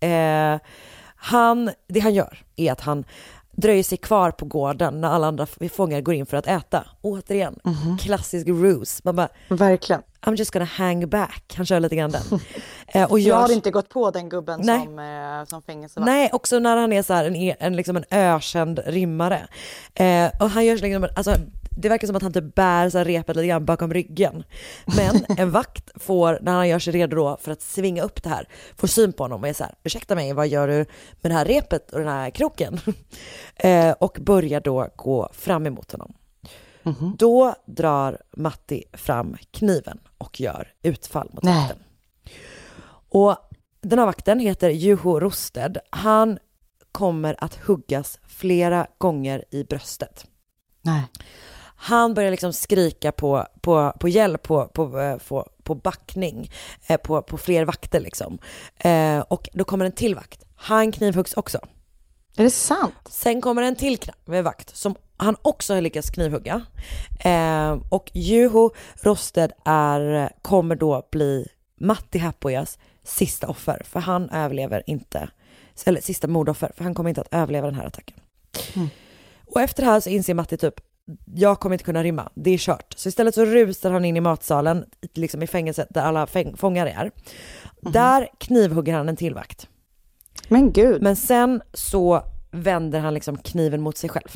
det han gör är att han dröjer sig kvar på gården när alla andra fångar går in för att äta. Återigen, klassisk ruse. Man bara, verkligen. I'm just gonna hang back. Han kör lite grann den. Och jag har inte gått på den gubben som fängelsevakt. Nej, också när han är så här en ökänd rimmare. Och han gör liksom, alltså, det verkar som att han typ bär så här repet lite grann bakom ryggen. Men en vakt får, när han gör sig redo då för att svinga upp det här, får syn på honom och är så här, ursäkta mig, vad gör du med det här repet och den här kroken? Och börjar då gå fram emot honom. Då drar Matti fram kniven och gör utfall mot vakten. Och den här vakten heter Juho Rosted. Han kommer att huggas flera gånger i bröstet. Nej. Han börjar liksom skrika på hjälp, på backning, på fler vakter liksom. Och då kommer en till vakt. Han knivhuggs också. Är det sant? Sen kommer en till vakt som han också har lyckats knivhugga. Och Juho Rosted kommer då bli Matti Haapojas sista offer. För han överlever inte, eller sista mordoffer, för han kommer inte att överleva den här attacken. Och efter det här så inser Matti typ, jag kommer inte kunna rymma, det är kört. Så istället så rusar han in i matsalen, liksom i fängelset där alla fångar är. Där knivhugger han en till vakt. Men gud. Men sen så vänder han liksom kniven mot sig själv.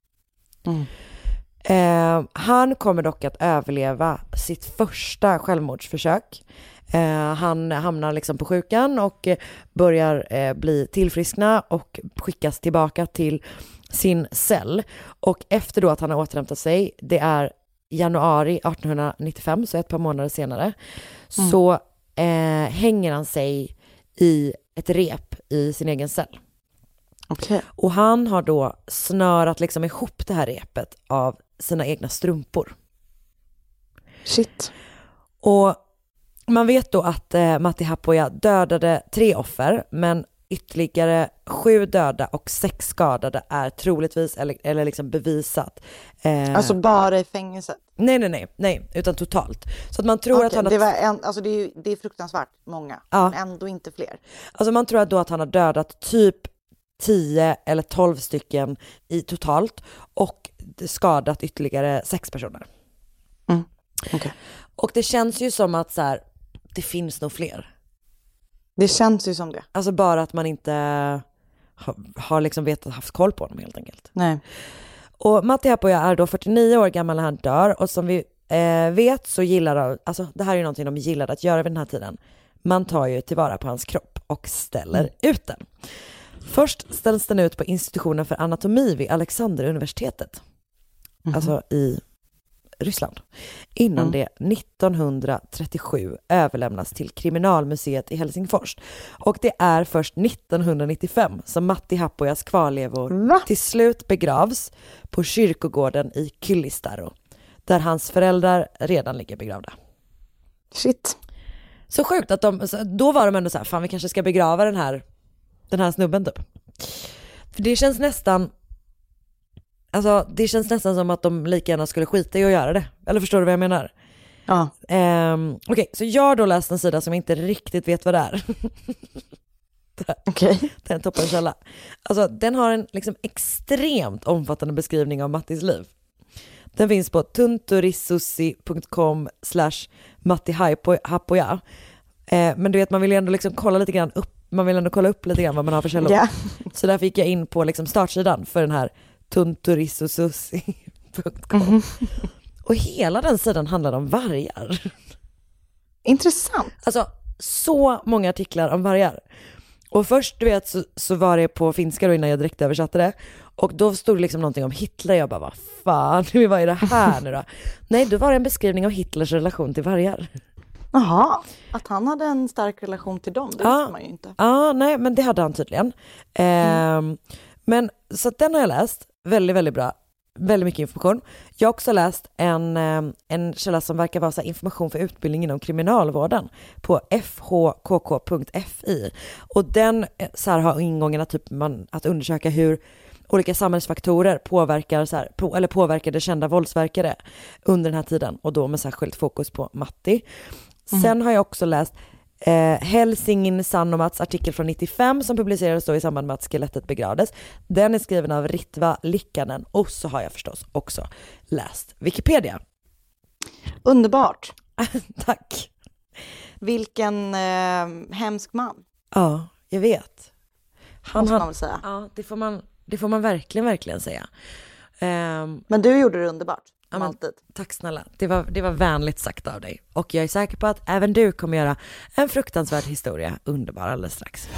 Han kommer dock att överleva sitt första självmordsförsök. Han hamnar liksom på sjukan och börjar bli tillfriskna och skickas tillbaka till sin cell. Och efter då att han har återhämtat sig, det är januari 1895, så ett par månader senare, så hänger han sig i ett rep i sin egen cell. Okay. Och han har då snörat liksom ihop det här repet av sina egna strumpor. Shit. Och man vet då att Matti Haapoja dödade 3 offer, men ytterligare 7 döda och 6 skadade är troligtvis eller liksom bevisat. Alltså bara i fängelset? Nej, utan totalt. Så att man tror att han det är fruktansvärt många, men ändå inte fler. Alltså man tror att då att han har dödat typ 10 eller 12 stycken i totalt och skadat ytterligare 6 personer. Okay. Och det känns ju som att så här, det finns nog fler. Det känns ju som det. Alltså bara att man inte har liksom haft koll på dem helt enkelt. Nej. Och Matti Haapoja är då 49 år gammal när han dör, och som vi vet så gillar alltså det här är ju någonting de gillade att göra vid den här tiden. Man tar ju tillvara på hans kropp och ställer ut den. Först ställs den ut på institutionen för anatomi vid Alexanderuniversitetet. Alltså i Ryssland innan det 1937 överlämnas till Kriminalmuseet i Helsingfors. Och det är först 1995 som Matti Haapojas kvarlevor till slut begravs på kyrkogården i Kyllistaro, där hans föräldrar redan ligger begravda. Shit. Så sjukt att då var de ändå så här, fan vi kanske ska begrava den här snubben typ. För det känns nästan som att de lika gärna skulle skita i att göra det. Eller förstår du vad jag menar? Ja. Okej, så jag har då läst en sida som inte riktigt vet vad det är. Okej. Det är en toppenkälla. Alltså den har en liksom extremt omfattande beskrivning av Mattis liv. Den finns på tunturissussi.com/Matti Haapoja. Men du vet, man vill ändå liksom kolla lite grann upp. Man vill ändå kolla upp lite grann vad man har för källor. Yeah. Så där fick jag in på liksom startsidan för den här tunturissussi.com. Och hela den sidan handlar om vargar. Intressant. Alltså så många artiklar om vargar. Och först du vet så var det på finska då innan jag direkt översatte det. Och då stod det liksom någonting om Hitler. Jag bara, vad fan, vad är det här nu då? Nej, då var det en beskrivning av Hitlers relation till vargar. Jaha, att han hade en stark relation till dem, det visste man ju inte. Ja, nej, men det hade han tydligen. Men så att den har jag läst, väldigt, väldigt bra. Väldigt mycket information. Jag har också läst en källa som verkar vara så här information för utbildning inom kriminalvården på fhkk.fi. Och den så här har ingången att undersöka hur olika samhällsfaktorer påverkade kända våldsverkare under den här tiden. Och då med särskilt fokus på Matti. Sen har jag också läst Helsingin Sanomats artikel från 95 som publicerades då i samband med att skelettet begravdes. Den är skriven av Ritva Likkanen. Och så har jag förstås också läst Wikipedia. Underbart. Tack. Vilken hemsk man. Ja, jag vet. Måste man väl säga. Ja, det får man verkligen säga. Men du gjorde det underbart. Ja, alltid. Tack snälla. Det var vänligt sagt av dig. Och jag är säker på att även du kommer göra en fruktansvärd historia underbar alldeles strax.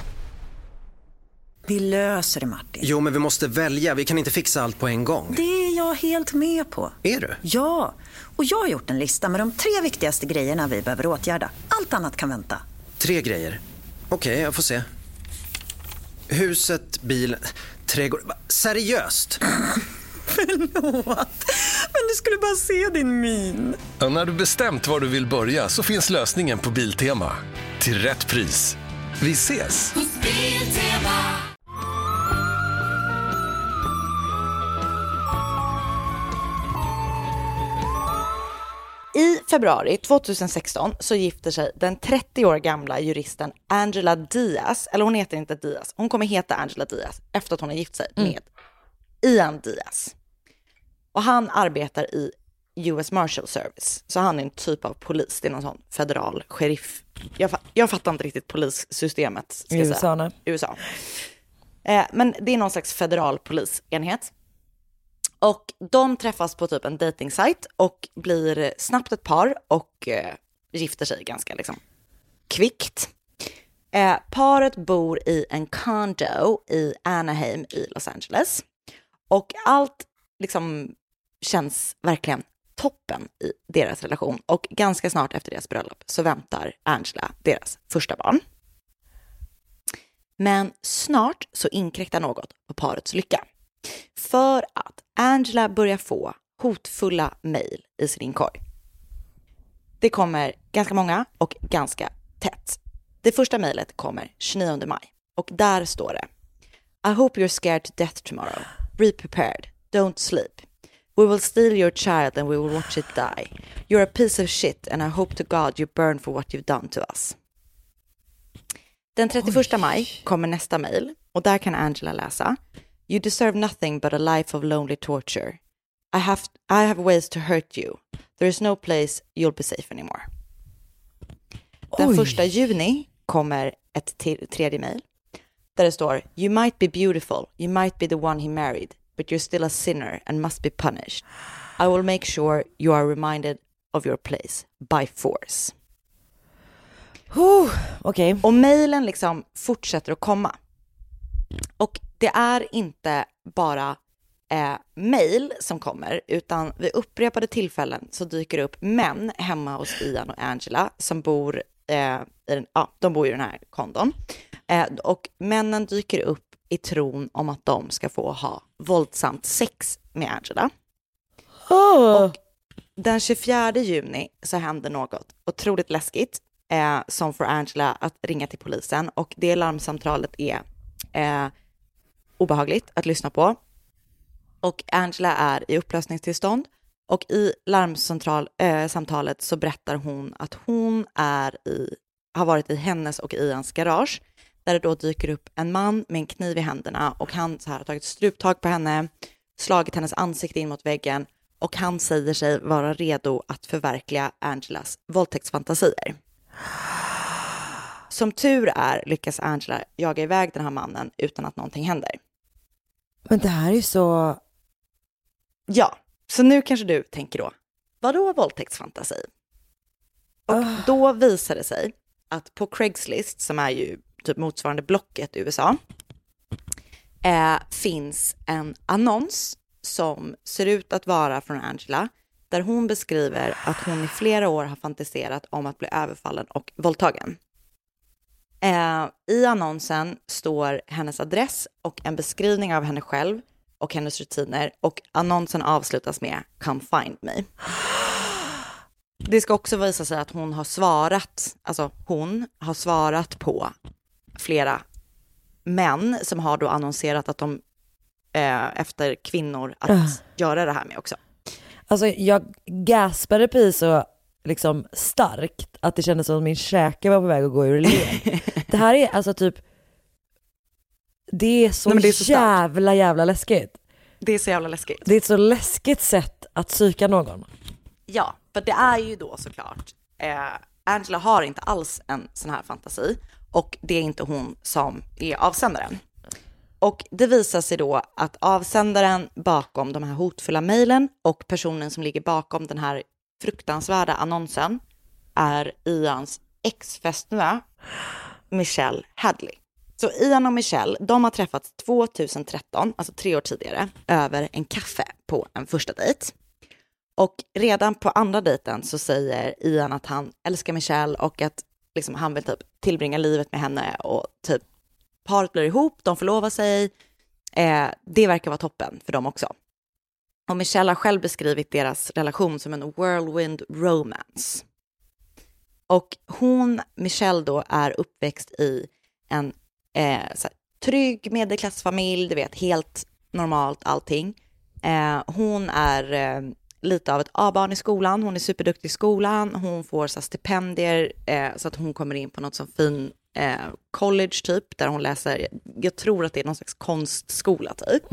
Vi löser det, Martin. Jo, men vi måste välja. Vi kan inte fixa allt på en gång. Det är jag helt med på. Är du? Ja, och jag har gjort en lista med de 3 viktigaste grejerna vi behöver åtgärda. Allt annat kan vänta. 3 grejer. Okej, jag får se. Huset, bilen, trädgård. Seriöst? Förlåt, men du skulle bara se din min. Och när du bestämt var du vill börja så finns lösningen på Biltema. Till rätt pris. Vi ses! Biltema. I februari 2016 så gifter sig den 30 år gamla juristen Angela Diaz, eller hon heter inte Diaz, hon kommer heta Angela Diaz efter att hon har gift sig med Ian Diaz. Och han arbetar i US Marshal Service, så han är en typ av polis, det är någon sån federal sheriff. Jag fattar inte riktigt polissystemet, ska jag säga. USA. Men det är någon slags federal polisenhet. Och de träffas på typ en dating-site och blir snabbt ett par och gifter sig ganska liksom kvickt. Paret bor i en condo i Anaheim i Los Angeles. Och allt liksom känns verkligen toppen i deras relation. Och ganska snart efter deras bröllop så väntar Angela deras första barn. Men snart så inkräktar något på parets lycka. För att Angela börjar få hotfulla mejl i sin inkorg. Det kommer ganska många och ganska tätt. Det första mejlet kommer 29 maj och där står det: I hope you're scared to death tomorrow. Be prepared. Don't sleep. We will steal your child and we will watch it die. You're a piece of shit and I hope to God you burn for what you've done to us. Den 31 maj kommer nästa mejl och där kan Angela läsa: You deserve nothing but a life of lonely torture. I have ways to hurt you. There is no place you'll be safe anymore. Den 1 juni kommer ett tredje mejl där det står: You might be beautiful, you might be the one he married, but you're still a sinner and must be punished. I will make sure you are reminded of your place by force. Okej. Och mejlen liksom fortsätter att komma. Och det är inte bara mejl som kommer, utan vid upprepade tillfällen så dyker det upp män hemma hos Ian och Angela som bor de bor i den här kondon. Och männen dyker upp i tron om att de ska få ha våldsamt sex med Angela. Och den 24 juni så händer något otroligt läskigt som får Angela att ringa till polisen, och det larmsamtalet är obehagligt att lyssna på. Och Angela är i upplösningstillstånd, och i larmsamtalet så berättar hon att hon har varit i hennes och Ians garage, där det då dyker upp en man med en kniv i händerna, och han så här har tagit struptag på henne, slagit hennes ansikte in mot väggen, och han säger sig vara redo att förverkliga Angelas våldtäktsfantasier. Som tur är lyckas Angela jaga iväg den här mannen utan att någonting händer. Men det här är ju så... Ja, så nu kanske du tänker då, vadå våldtäktsfantasi? Och då visar det sig att på Craigslist, som är ju typ motsvarande Blocket i USA, finns en annons som ser ut att vara från Angela, där hon beskriver att hon i flera år har fantiserat om att bli överfallen och våldtagen. I annonsen står hennes adress och en beskrivning av henne själv och hennes rutiner, och annonsen avslutas med "Come find me". Det ska också visa sig att hon har svarat på flera män som har då annonserat att de efter kvinnor att göra det här med också. Alltså jag gaspade precis så liksom starkt att det kändes som att min käke var på väg att gå ur led. Det här är alltså typ, det är så jävla läskigt. Det är så jävla läskigt. Det är ett så läskigt sätt att psyka någon. Ja, för det är ju då såklart Angela har inte alls en sån här fantasi, och det är inte hon som är avsändaren. Och det visar sig då att avsändaren bakom de här hotfulla mejlen och personen som ligger bakom den här fruktansvärda annonsen är Ians ex-fästmö Michelle Hadley. Så Ian och Michelle, de har träffats 2013, alltså 3 år tidigare, över en kaffe på en första dejt. Och redan på andra dejten så säger Ian att han älskar Michelle och att liksom han vill typ tillbringa livet med henne, och typ paret blir ihop, de förlovar sig. Det verkar vara toppen för dem också. Och Michelle har själv beskrivit deras relation som en whirlwind romance. Och Michelle då, är uppväxt i en så här, trygg medelklassfamilj, du vet, helt normalt allting. Hon är lite av ett A-barn i skolan, hon är superduktig i skolan, hon får så här, stipendier så att hon kommer in på något som fin college typ, där hon läser, jag tror att det är någon slags konstskola typ.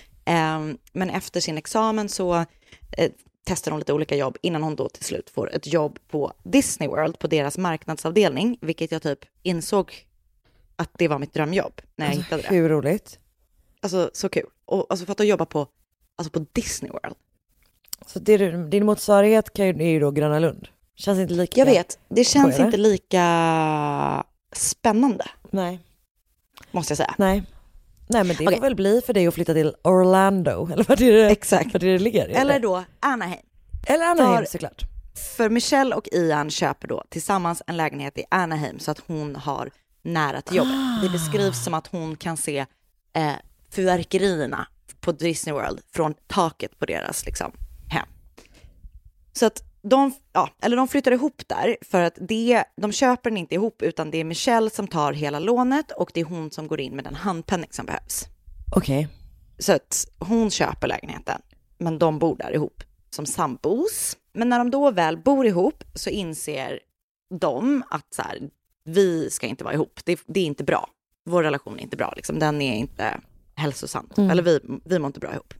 Men efter sin examen så testar hon lite olika jobb innan hon då till slut får ett jobb på Disney World, på deras marknadsavdelning, vilket jag typ insåg att det var mitt drömjobb när jag hittade det. Hur roligt? Alltså så kul. Och alltså för att jobba på Disney World. Så din motsvarighet är ju då Gröna Lund. Känns inte lika... Jag vet, det känns inte lika spännande. Nej. Måste jag säga. Nej, men det får väl bli för dig att flytta till Orlando. Eller vad är det? Exakt. Vad är det ligger? Eller då Anaheim. Eller Anaheim såklart. För Michelle och Ian köper då tillsammans en lägenhet i Anaheim så att hon har nära till jobbet. Det beskrivs som att hon kan se fyrverkerierna på Disney World från taket på deras liksom, hem. Så att de flyttar ihop där för att de köper den inte ihop, utan det är Michelle som tar hela lånet och det är hon som går in med den handpenning som behövs. Okej. Så att hon köper lägenheten, men de bor där ihop som sambos. Men när de då väl bor ihop så inser de att så här, vi ska inte vara ihop. Det är inte bra. Vår relation är inte bra. Liksom. Den är inte hälsosam. Eller vi mår inte bra ihop.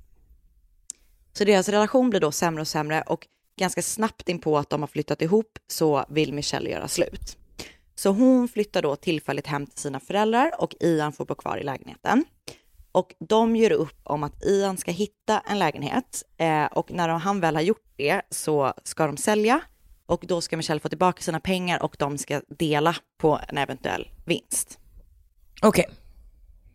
Så deras relation blir då sämre och sämre, och ganska snabbt in på att de har flyttat ihop så vill Michelle göra slut. Så hon flyttar då tillfälligt hem till sina föräldrar och Ian får bo kvar i lägenheten. Och de gör upp om att Ian ska hitta en lägenhet, och när han väl har gjort det så ska de sälja, och då ska Michelle få tillbaka sina pengar och de ska dela på en eventuell vinst. Okej.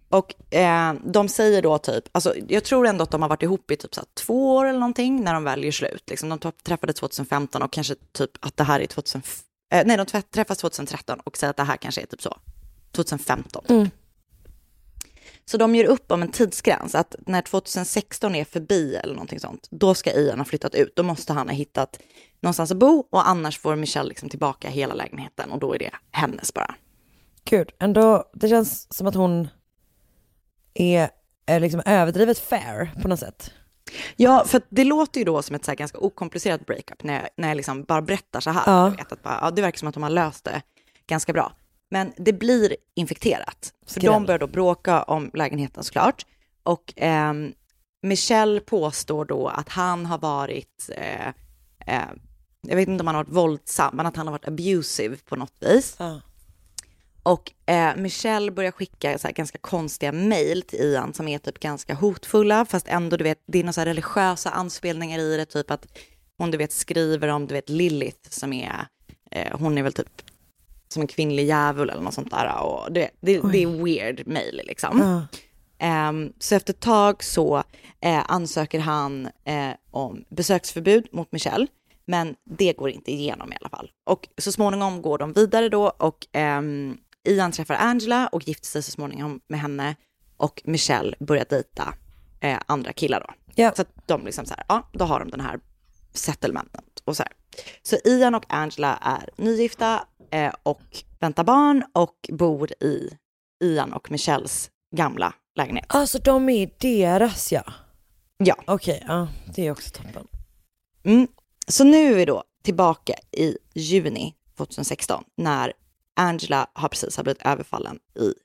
Och de säger då typ, alltså jag tror ändå att de har varit ihop i typ så här 2 år eller någonting när de väljer slut. Liksom, de träffades 2015 och kanske typ att det här är de träffas 2013 och säger att det här kanske är typ så 2015. Så de gör upp om en tidsgräns att när 2016 är förbi eller någonting sånt, då ska Ian ha flyttat ut. Då måste han ha hittat någonstans att bo och annars får Michelle liksom tillbaka hela lägenheten och då är det hennes bara. Gud, ändå, det känns som att hon är liksom överdrivet fair på något sätt. Ja, för det låter ju då som ett så här ganska okomplicerat breakup när jag liksom bara berättar så här. Ja. Jag vet att det verkar som att de har löst det ganska bra. Men det blir infekterat. För de börjar då bråka om lägenheten såklart. Och Michelle påstår då att han har varit, jag vet inte om han har varit våldsam, men att han har varit abusive på något vis. Och Michelle börjar skicka så här ganska konstiga mejl till Ian som är typ ganska hotfulla. Fast ändå, du vet, det är några så här religiösa anspelningar i det. Typ att hon, du vet, skriver om, du vet, Lilith som är, hon är väl typ som en kvinnlig djävul eller något sånt där. Och det är weird mejl liksom. Så efter ett tag så ansöker han om besöksförbud mot Michelle. Men det går inte igenom i alla fall. Och så småningom går de vidare då och Ian träffar Angela och gifter sig så småningom med henne. Och Michelle börjar dejta andra killar då. Yeah. Så att de liksom så här, ja, då har de den här settlementet och så här. Så Ian och Angela är nygifta och väntar barn och bor i Ian och Michelles gamla lägenhet. Alltså de är deras, ja. Ja. Okej, ja, det är också toppen. Så nu är vi då tillbaka i juni 2016 när Angela har blivit överfallen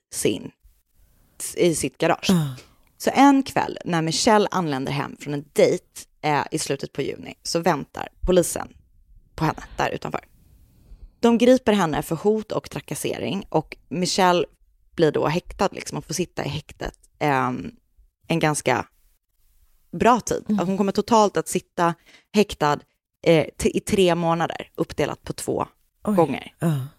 i sitt garage. Så en kväll när Michelle anländer hem från en dejt i slutet på juni så väntar polisen på henne där utanför. De griper henne för hot och trakassering och Michelle blir då häktad liksom och får sitta i häktet en ganska bra tid. Alltså hon kommer totalt att sitta häktad i 3 månader uppdelat på 2 gånger.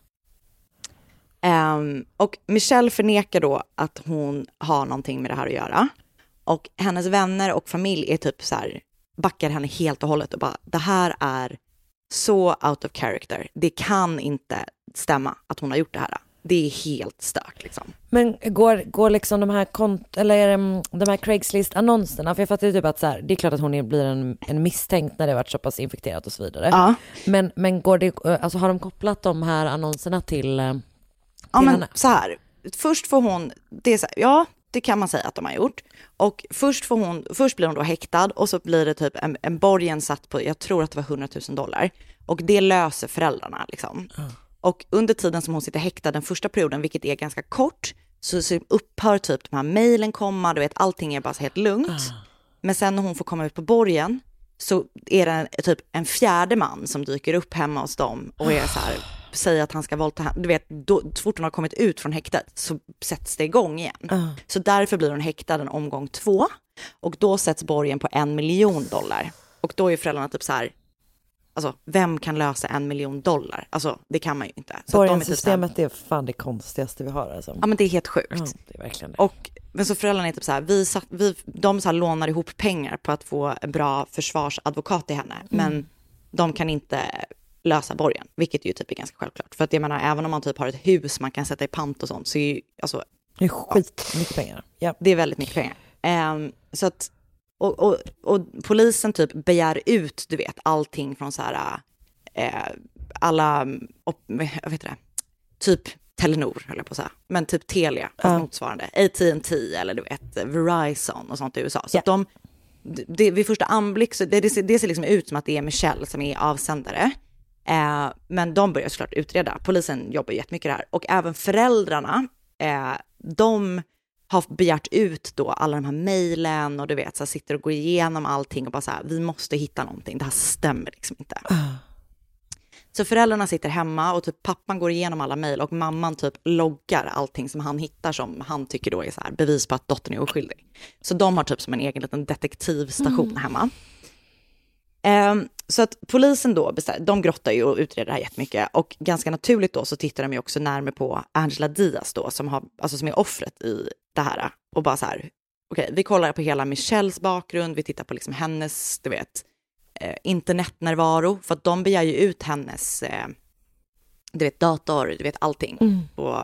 Och Michelle förnekar då att hon har någonting med det här att göra. Och hennes vänner och familj är typ så här, backar henne helt och hållet och bara, det här är så out of character. Det kan inte stämma att hon har gjort det här. Det är helt stört liksom. Men går liksom de här Craigslist-annonserna, för jag fattar ju typ att så här, det är klart att hon blir en misstänkt när det har varit så pass infekterat och så vidare. Ja. Men går det, alltså har de kopplat de här annonserna till henne? Men så här, först får hon, det är så här, ja, det kan man säga att de har gjort. Och först blir hon då häktad och så blir det typ en borgen satt på, jag tror att det var $100,000. Och det löser föräldrarna liksom. Och under tiden som hon sitter häktad den första perioden, vilket är ganska kort, så upphör typ de här mejlen komma, du vet, allting är bara så helt lugnt. Men sen när hon får komma ut på borgen så är det typ en fjärde man som dyker upp hemma hos dem och är så här, säger att han ska våldta henne. Du vet, så fort hon har kommit ut från häktet så sätts det igång igen. Så därför blir hon häktad en omgång 2 och då sätts borgen på $1 miljon. Och då är föräldrarna typ så här, alltså, vem kan lösa $1 miljon? Alltså, det kan man ju inte. Borgenssystemet är fan det konstigaste vi har. Alltså. Ja, men det är helt sjukt. Ja, det är verkligen det. Och, men så föräldrarna är typ så här, de så här lånar ihop pengar på att få en bra försvarsadvokat till henne. Men de kan inte lösa borgen, vilket ju typ är ganska självklart. För att jag menar, även om man typ har ett hus man kan sätta i pant och sånt, så är ju, alltså... Det är skitmycket pengar. Ja. Det är väldigt mycket pengar. Så att... Och polisen typ begär ut, du vet, allting från så här alla, jag vet det, typ Telenor höll jag på att säga, men typ Telia, motsvarande, AT&T eller du vet, Verizon och sånt i USA. Så att vid första anblick så det ser liksom ut som att det är Michelle som är avsändare. Men de börjar såklart utreda. Polisen jobbar jättemycket där. Och även föräldrarna, de har begärt ut då alla de här mejlen och du vet, så sitter och går igenom allting och bara så här, vi måste hitta någonting, det här stämmer liksom inte. Så föräldrarna sitter hemma och typ pappan går igenom alla mejl och mamman typ loggar allting som han hittar som han tycker då är så här bevis på att dottern är oskyldig. Så de har typ som en egen liten detektivstation hemma. Så att polisen då, de grottar ju och utreder det här jättemycket och ganska naturligt då så tittar de ju också närmare på Angela Diaz då som är offret det här och bara så här, okej, vi kollar på hela Michelles bakgrund, vi tittar på liksom hennes, du vet, internetnärvaro, för att de begär ju ut hennes, du vet, dator, du vet, allting. Och,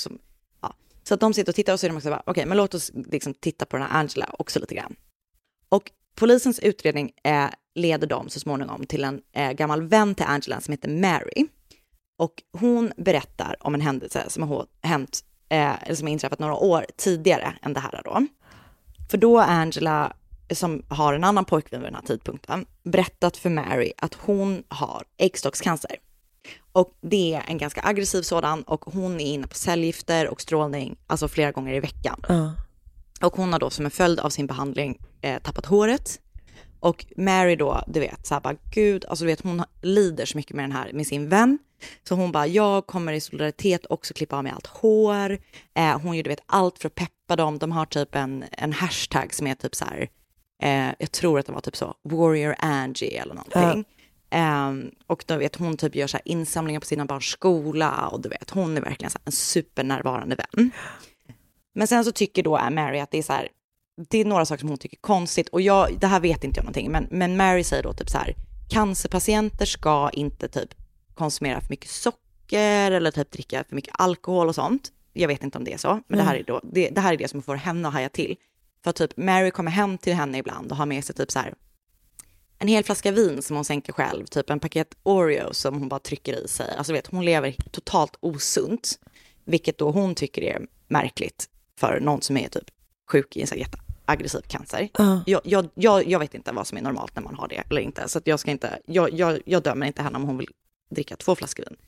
så att de sitter och tittar och så är de också bara, okej, men låt oss liksom titta på den här Angela också lite grann. Och polisens utredning leder dem så småningom till en gammal vän till Angela som heter Mary. Och hon berättar om en händelse som har hänt, eller som har inträffat några år tidigare än det här då. För då Angela, som har en annan pojkvän vid den här tidpunkten, berättat för Mary att hon har äggstockscancer. Och det är en ganska aggressiv sådan, och hon är inne på cellgifter och strålning, alltså flera gånger i veckan. Och hon har då som en följd av sin behandling tappat håret. Och Mary då, du vet, så här bara, gud, alltså du vet, hon lider så mycket med den här, med sin vän. Så hon bara, jag kommer i solidaritet också klippa av mig allt hår. Hon gör, du vet, allt för att peppa dem. De har typ en hashtag som är typ så här, jag tror att det var typ så, Warrior Angie eller någonting. Och då vet hon typ gör så här insamlingar på sina barns skola, och du vet, hon är verkligen så här en supernärvarande vän. Men sen så tycker då Mary att det är så här, det är några saker som hon tycker är konstigt, och det här vet inte jag någonting, men Mary säger då typ så här, cancerpatienter ska inte typ konsumera för mycket socker eller typ dricka för mycket alkohol och sånt. Jag vet inte om det är så, men det här är det som får henne att haja till. För typ Mary kommer hem till henne ibland och har med sig typ så här en hel flaska vin som hon sänker själv, typ en paket Oreo som hon bara trycker i sig. Alltså vet, hon lever totalt osunt, vilket då hon tycker är märkligt för någon som är typ sjuk i en så jätteaggressiv cancer. Jag vet inte vad som är normalt när man har det eller inte, så att jag ska inte, jag dömer inte henne om hon vill dricka 2 flaskor vin.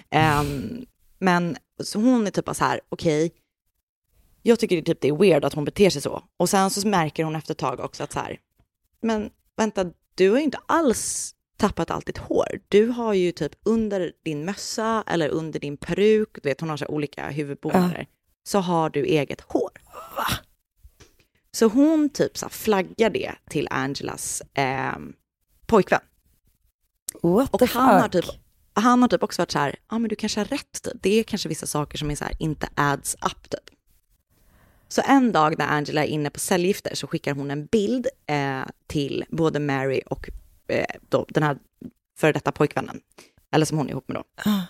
Men så hon är typ så här, okej, jag tycker det är weird att hon beter sig så. Och sen så märker hon efter ett tag också att så här, men vänta, du har ju inte alls tappat allt ditt hår. Du har ju typ under din mössa eller under din peruk, du vet, hon har så olika huvudbonader, så har du eget hår. Va? Så hon typ så flaggar det till Angelas pojkvän. What the fuck? Han har typ också varit så här, men du kanske har rätt typ. Det är kanske vissa saker som är så här, inte adds up typ. Så en dag när Angela är inne på cellgifter så skickar hon en bild till både Mary och då, den här före detta pojkvännen, eller som hon är ihop med då.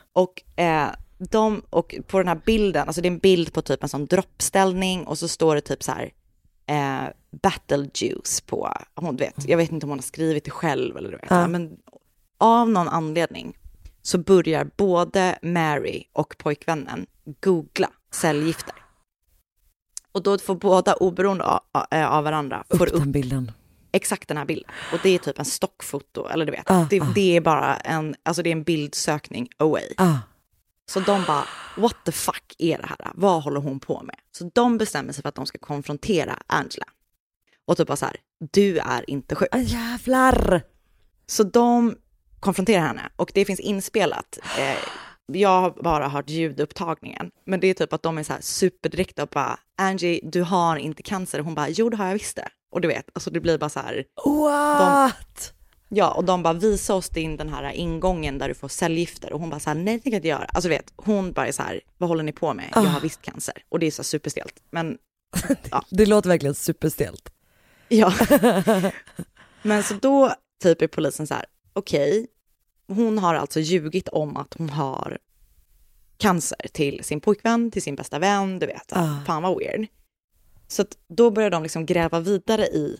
Och på den här bilden, alltså det är en bild på typ en sån droppställning, och så står det typ så här battle juice på, hon vet, jag vet inte om hon har skrivit det själv eller du vet, men av någon anledning så börjar både Mary och pojkvännen googla cellgifter. Och då får båda oberoende av varandra får upp den bilden. Exakt den här bilden. Och det är typ en stockfoto, eller du vet. Det är bara det är en bildsökning away. Så de bara, what the fuck är det här? Vad håller hon på med? Så de bestämmer sig för att de ska konfrontera Angela. Och typ bara så här, du är inte sjuk. Jävlar! Så de konfronterar henne, och det finns inspelat. Jag har bara hört ljudupptagningen, men det är typ att de är så här superdirekta och bara, Angie, du har inte cancer. Och hon bara, jo det har jag visst det. Och du vet, alltså det blir bara så här. What? Och de bara, visa oss in den här ingången där du får cellgifter. Och hon bara så här, nej det kan jag inte göra. Alltså vet, hon bara är så här, vad håller ni på med? Jag har visst cancer. Och det är så superstelt. Men det låter verkligen superstelt. Ja. Men så då typ är polisen så här, okej, hon har alltså ljugit om att hon har cancer till sin pojkvän, till sin bästa vän, du vet. Fan vad weird. Så att då börjar de liksom gräva vidare i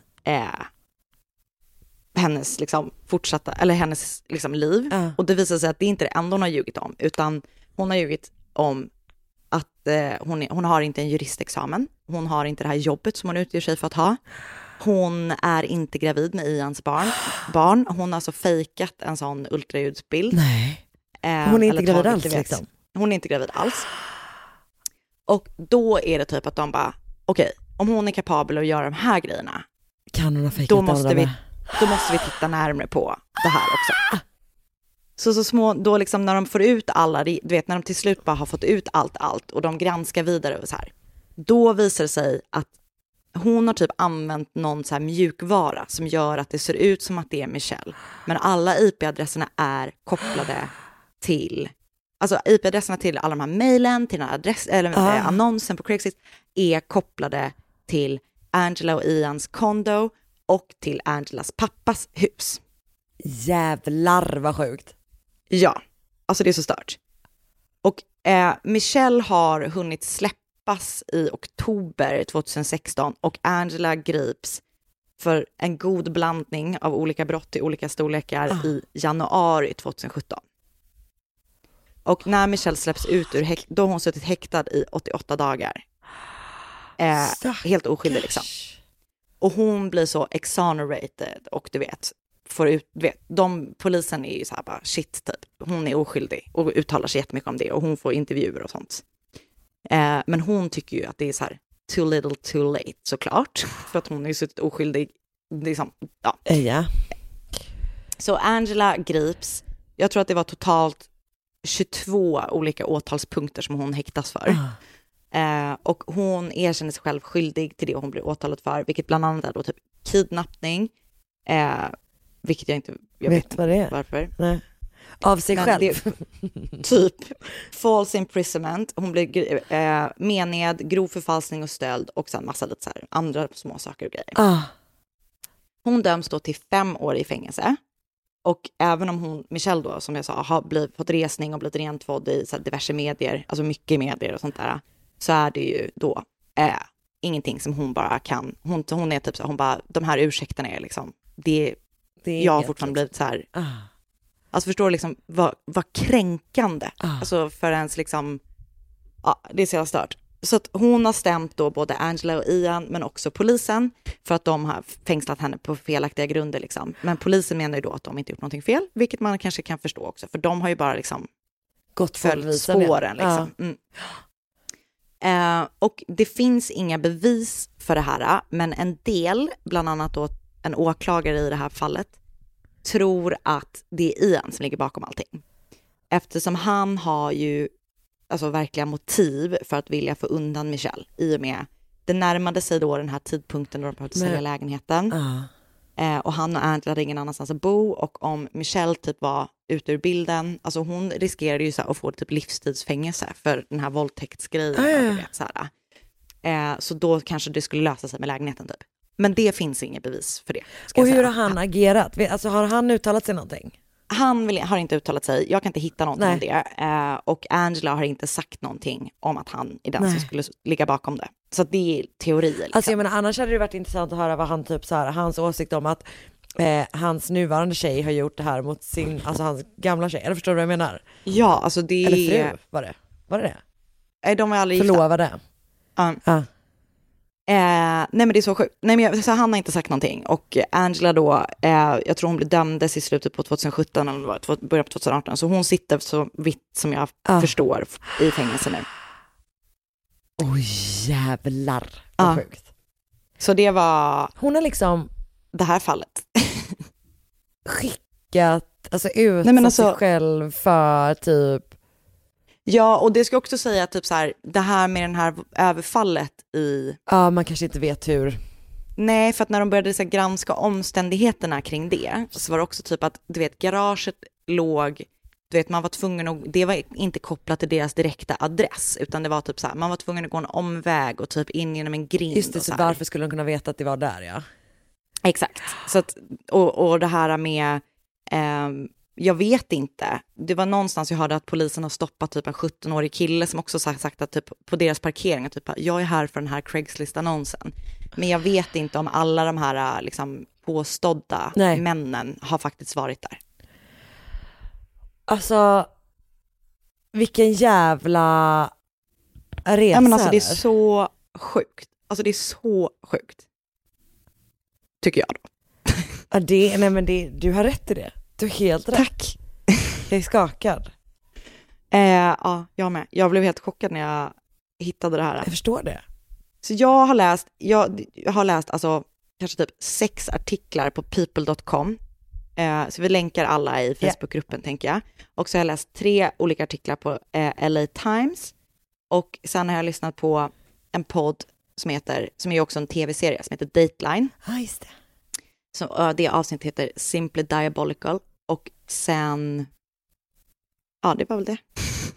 hennes liksom fortsatta, eller hennes liksom liv. Och det visar sig att det inte är det enda hon har ljugit om, utan hon har ljugit om att hon har inte en juristexamen. Hon har inte det här jobbet som hon utger sig för att ha. Hon är inte gravid med Ians barn. Hon har alltså fejkat en sån ultraljudsbild. Nej. Hon är inte gravid alls liksom. Hon är inte gravid alls. Och då är det typ att de bara, okej, om hon är kapabel att göra de här grejerna, kan hon ha fejkat då måste vi titta närmare på det här också. Så små, då liksom när de får ut alla, du vet, när de till slut bara har fått ut allt och de granskar vidare och så här, då visar det sig att hon har typ använt någon så här mjukvara som gör att det ser ut som att det är Michelle. Men alla IP-adresserna är kopplade till alltså IP-adresserna till alla de här mejlen, till den här adress, eller annonsen på Craigslist är kopplade till Angela och Ians kondo och till Angelas pappas hus. Jävlar vad sjukt. Ja, alltså det är så stört. Och Michelle har hunnit släppas i oktober 2016 och Angela grips för en god blandning av olika brott i olika storlekar i januari 2017. Och när Michelle släpps ut ur då har hon suttit häktad i 88 dagar. Helt oskyldig liksom. Och hon blir så exonerated och du vet, polisen är ju så här bara shit typ. Hon är oskyldig och uttalar sig jättemycket om det och hon får intervjuer och sånt. Men hon tycker ju att det är så här too little too late såklart. För att hon är ju suttit oskyldig liksom, ja. Så Angela grips. Jag tror att det var totalt 22 olika åtalspunkter som hon häktas för. Och hon erkänner sig själv skyldig till det hon blir åtalad för, vilket bland annat är då typ kidnappning, vilket jag vet vad det är. Varför. Nej. Av sig själv. Typ false imprisonment, hon blir mened, grov förfalskning och stöld och sen massa lite så här andra små saker och grejer. Hon döms då till 5 år i fängelse. Och även om Michelle då, som jag sa, har fått resning och blivit rentvådd i så här diverse medier, alltså mycket medier och sånt där, så är det ju då ingenting som hon bara kan. Hon är typ så, hon bara, de här ursäkterna är liksom, det är jag har fortfarande blivit så här. Alltså förstår du liksom vad kränkande. Alltså för ens liksom, det är så jävla stört. Så att hon har stämt då både Angela och Ian men också polisen för att de har fängslat henne på felaktiga grunder liksom. Men polisen menar ju då att de inte gjort någonting fel, vilket man kanske kan förstå också, för de har ju bara liksom gått följt spåren liksom. Och det finns inga bevis för det här, men en del, bland annat då en åklagare i det här fallet, tror att det är Ian som ligger bakom allting. Eftersom han har ju alltså verkliga motiv för att vilja få undan Michelle, i och med det närmade sig då den här tidpunkten då de behövde sälja lägenheten. Och han och Angela hade ingen annanstans att bo, och om Michelle typ var ute ur bilden, alltså hon riskerade ju så här att få typ livstidsfängelse för den här våldtäktsgrejen. Så då kanske det skulle lösa sig med lägenheten typ. Men det finns inget bevis för det. Och hur har han agerat? Alltså har han uttalat sig någonting? Han har inte uttalat sig. Jag kan inte hitta någonting om det. Och Angela har inte sagt någonting om att han är den som skulle ligga bakom det. Så det är teorier. Liksom. Alltså jag menar, annars hade det varit intressant att höra vad han typ så här, hans åsikt om att hans nuvarande tjej har gjort det här mot sin, alltså hans gamla tjej. Eller förstår du vad jag menar? Ja, alltså det... Eller fru, var det? Nej, de är aldrig förlovade. Nej men det är så sjukt. Nej men så han har inte sagt någonting. Och Angela då, jag tror hon blev dömdes i slutet på 2017 eller början på 2018. Så hon sitter så vitt som jag förstår i fängelse nu. Jävlar vad sjukt. Så det var... Hon har liksom... Det här fallet. Skickat, alltså utsatt sig själv för typ... Ja, och det ska också säga typ så här, det här med den här överfallet i... Ja, man kanske inte vet hur. Nej, för att när de började så här, granska omständigheterna kring det, så var det också typ att, du vet, garaget låg, du vet, man var tvungen att, det var inte kopplat till deras direkta adress, utan det var typ så här, man var tvungen att gå en omväg och typ in genom en grind. Just det, så varför skulle de kunna veta att det var där, ja? Exakt. Så att, och det här med... jag vet inte. Det var någonstans jag hörde att polisen har stoppat typ en 17-årig kille som också sagt att typ på deras parkering typ, jag är här för den här Craigslist-annonsen. Men jag vet inte om alla de här liksom påstådda männen har faktiskt varit där. Alltså vilken jävla resa. Ja, men alltså det är så sjukt. Alltså det är så sjukt. Tycker jag då. Ja, du har rätt i det. Du är helt rätt. Tack. Jag är skakad. Ja, jag med. Jag blev helt chockad när jag hittade det här. Jag förstår det. Så jag har läst alltså kanske typ 6 artiklar på people.com. Så vi länkar alla i Facebookgruppen tänker jag. Och så har jag läst 3 olika artiklar på LA Times. Och sen har jag lyssnat på en podd som är också en tv-serie som heter Dateline. Ja, just det. Så det avsnitt heter Simply Diabolical. Och sen... Ja, det var väl det.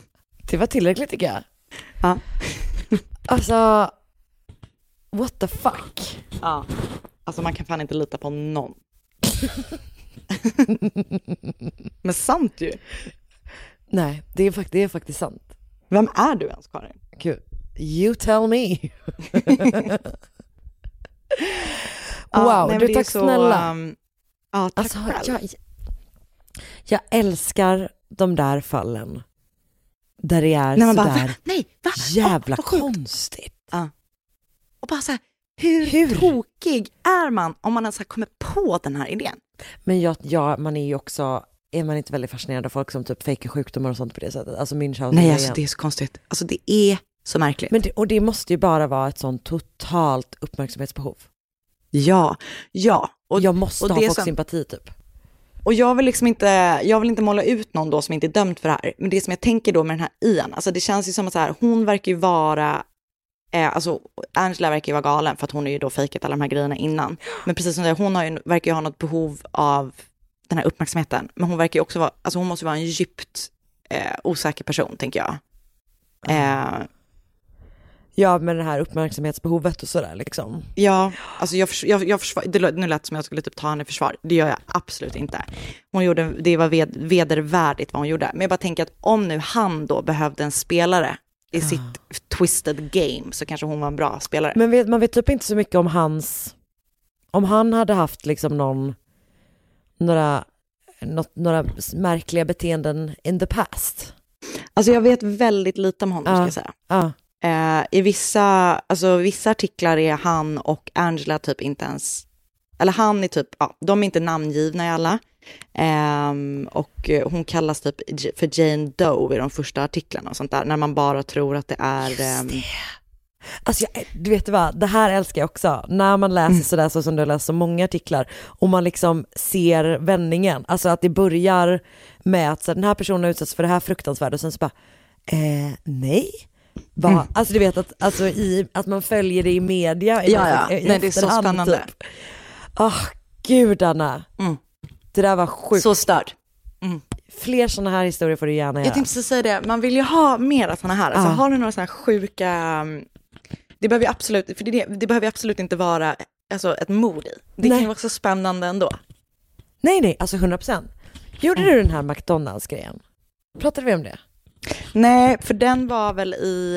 Det var tillräckligt tycker jag. Ja. Alltså, what the fuck? Ja. Alltså man kan fan inte lita på någon. Men sant ju. Nej, det är faktiskt sant. Vem är du ens, Karin? Gud, you tell me. Wow, nej, du tack så, snälla. Ja, tack alltså, själv. Jag älskar de där fallen. Där det är man sådär bara, nej, va? jävla vad sjukt. konstigt. Ja. Och bara så här, hur tokig är man om man ens har kommit på den här idén? Men man är ju också, är man inte väldigt fascinerad av folk som typ fejkar sjukdomar och sånt på det sättet? Alltså nej, alltså det är så konstigt. Alltså det är så märkligt. Men och det måste ju bara vara ett sånt totalt uppmärksamhetsbehov. Ja. Och jag måste och ha det folks sympati typ. Och jag vill inte måla ut någon då som inte är dömd för det här. Men det som jag tänker då med den här Ian, alltså det känns ju som att så här, hon verkar ju vara, alltså Angela verkar ju vara galen för att hon är ju då fejkat alla de här grejerna innan. Men precis som det, hon verkar ju ha något behov av den här uppmärksamheten. Men hon verkar ju också vara, alltså hon måste vara en djupt osäker person, tänker jag. Ja, men det här uppmärksamhetsbehovet och sådär liksom. Ja, alltså jag försvar, nu lät som jag skulle typ ta henne i försvar. Det gör jag absolut inte. Det var vedervärdigt vad hon gjorde. Men jag bara tänker att om nu han då behövde en spelare i sitt twisted game, så kanske hon var en bra spelare. Men man vet typ inte så mycket om om han hade haft liksom några märkliga beteenden in the past. Alltså jag vet väldigt lite om honom, ska jag säga. I vissa artiklar är han och Angela typ inte ens, eller han är typ, de är inte namngivna i alla. Och hon kallas typ för Jane Doe i de första artiklarna och sånt där, när man bara tror att det är... Alltså du vet vad, det här älskar jag också. När man läser sådär så som du läser så många artiklar och man liksom ser vändningen. Alltså att det börjar med att så den här personen har utsatts för det här fruktansvärda och sen så bara, nej. Alltså du vet att man följer det i media. Nej, det är så spännande. Typ. Gud Anna. Det där var sjukt. Så stört. Fler sådana här historier får du gärna göra. Jag tänkte säga det, man vill ju ha mer sådana här. Alltså, har du några sådana här sjuka... Det behöver ju absolut, för det behöver absolut inte vara alltså, ett mord i. Det kan ju vara så spännande ändå. Nej, alltså 100%. Gjorde du den här McDonalds-grejen? Pratade vi om det? Nej, för den var väl i...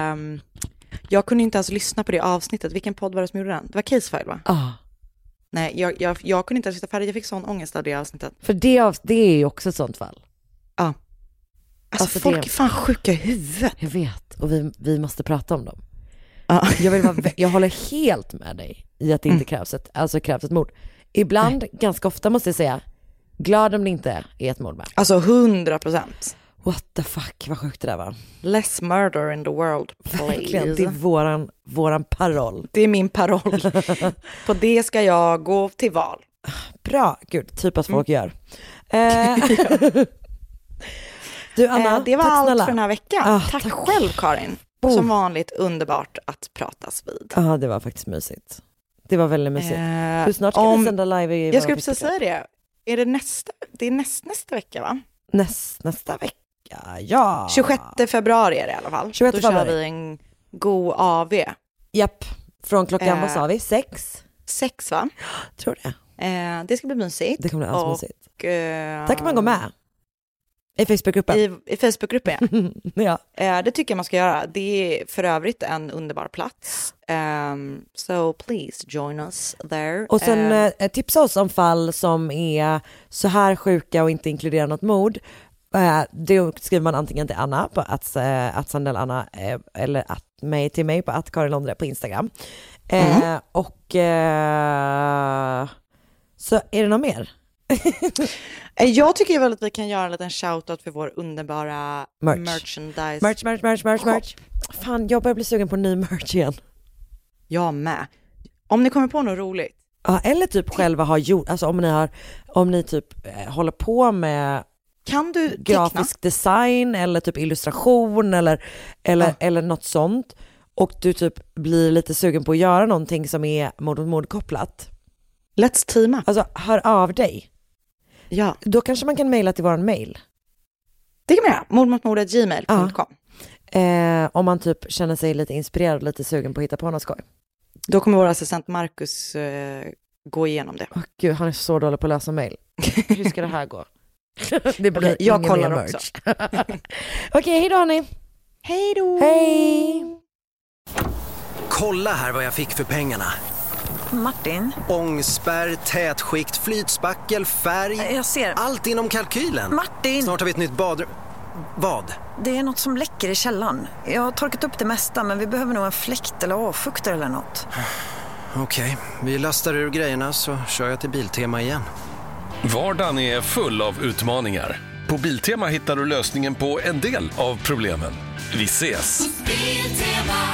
jag kunde inte ens lyssna på det avsnittet. Vilken podd var det som gjorde den? Det var Casefile, va? Nej, jag kunde inte ens sitta färdigt. Jag fick sån ångest av det avsnittet. För det är ju också ett sånt fall. Ja. Alltså folk är fan sjuka i huvudet. Jag vet, och vi måste prata om dem. Jag håller helt med dig i att det inte krävs ett mord. Ibland, ganska ofta måste jag säga, glad om det inte är ett mord med. Alltså 100%. What the fuck, vad sjukt det där var. Less murder in the world, please. Verkligen, det är våran paroll. Det är min paroll. På det ska jag gå till val. Bra, gud, typ att folk gör. Du Anna, det var allt för den här veckan. Tack själv Karin. Som vanligt underbart att pratas vid. Ja, det var faktiskt mysigt. Det var väldigt mysigt. Hur snart ska vi sända live i... Jag skulle precis säga det. Är det nästa vecka, va? Nästa vecka, ja. 26 februari är det i alla fall. 26 Då februari. kör vi en god AV. Japp, från klockan, vad sa vi? 6? 6, va? Tror det. Det ska bli mysigt. Det kommer bli mysigt. Där kan man gå med. I Facebookgruppen. I Facebookgruppen, ja. Det tycker jag man ska göra. Det är för övrigt en underbar plats. So please join us there. Och sen tipsa oss om fall som är så här sjuka och inte inkluderar något mord. Då skriver man antingen till Anna på att Sandell Anna eller till mig på att Karin Londre på Instagram. Och så är det något mer? Jag tycker väl att vi kan göra en liten shoutout för vår underbara merchandise. Merch. Fan, jag börjar bli sugen på ny merch igen. Jag med. Om ni kommer på något roligt. Ja, eller typ själva har gjort, alltså om ni typ håller på med kan du grafisk design eller typ illustration eller något sånt och du typ blir lite sugen på att göra någonting som är mord kopplat. Let's team up. Alltså hör av dig. Ja. Då kanske man kan mejla till våran mejl. Det kan man göra. mordmotmord@gmail.com. Om man typ känner sig lite inspirerad, lite sugen på att hitta på något skoj. Då kommer vår assistent Marcus gå igenom det. Gud, han är så dålig på att läsa mejl. Hur ska det här gå? Det blir okay, jag kollar också. Okej, hej då hörni. Hej då. Hej. Kolla här vad jag fick för pengarna. Martin? Ångspärr, tätskikt, flytspackel, färg. Jag ser. Allt inom kalkylen. Martin! Snart har vi ett nytt badrum. Vad? Det är något som läcker i källaren. Jag har torkat upp det mesta, men vi behöver nog en fläkt eller avfuktare eller något. Okej, vi lastar ur grejerna så kör jag till Biltema igen. Vardagen är full av utmaningar. På Biltema hittar du lösningen på en del av problemen. Vi ses! Biltema.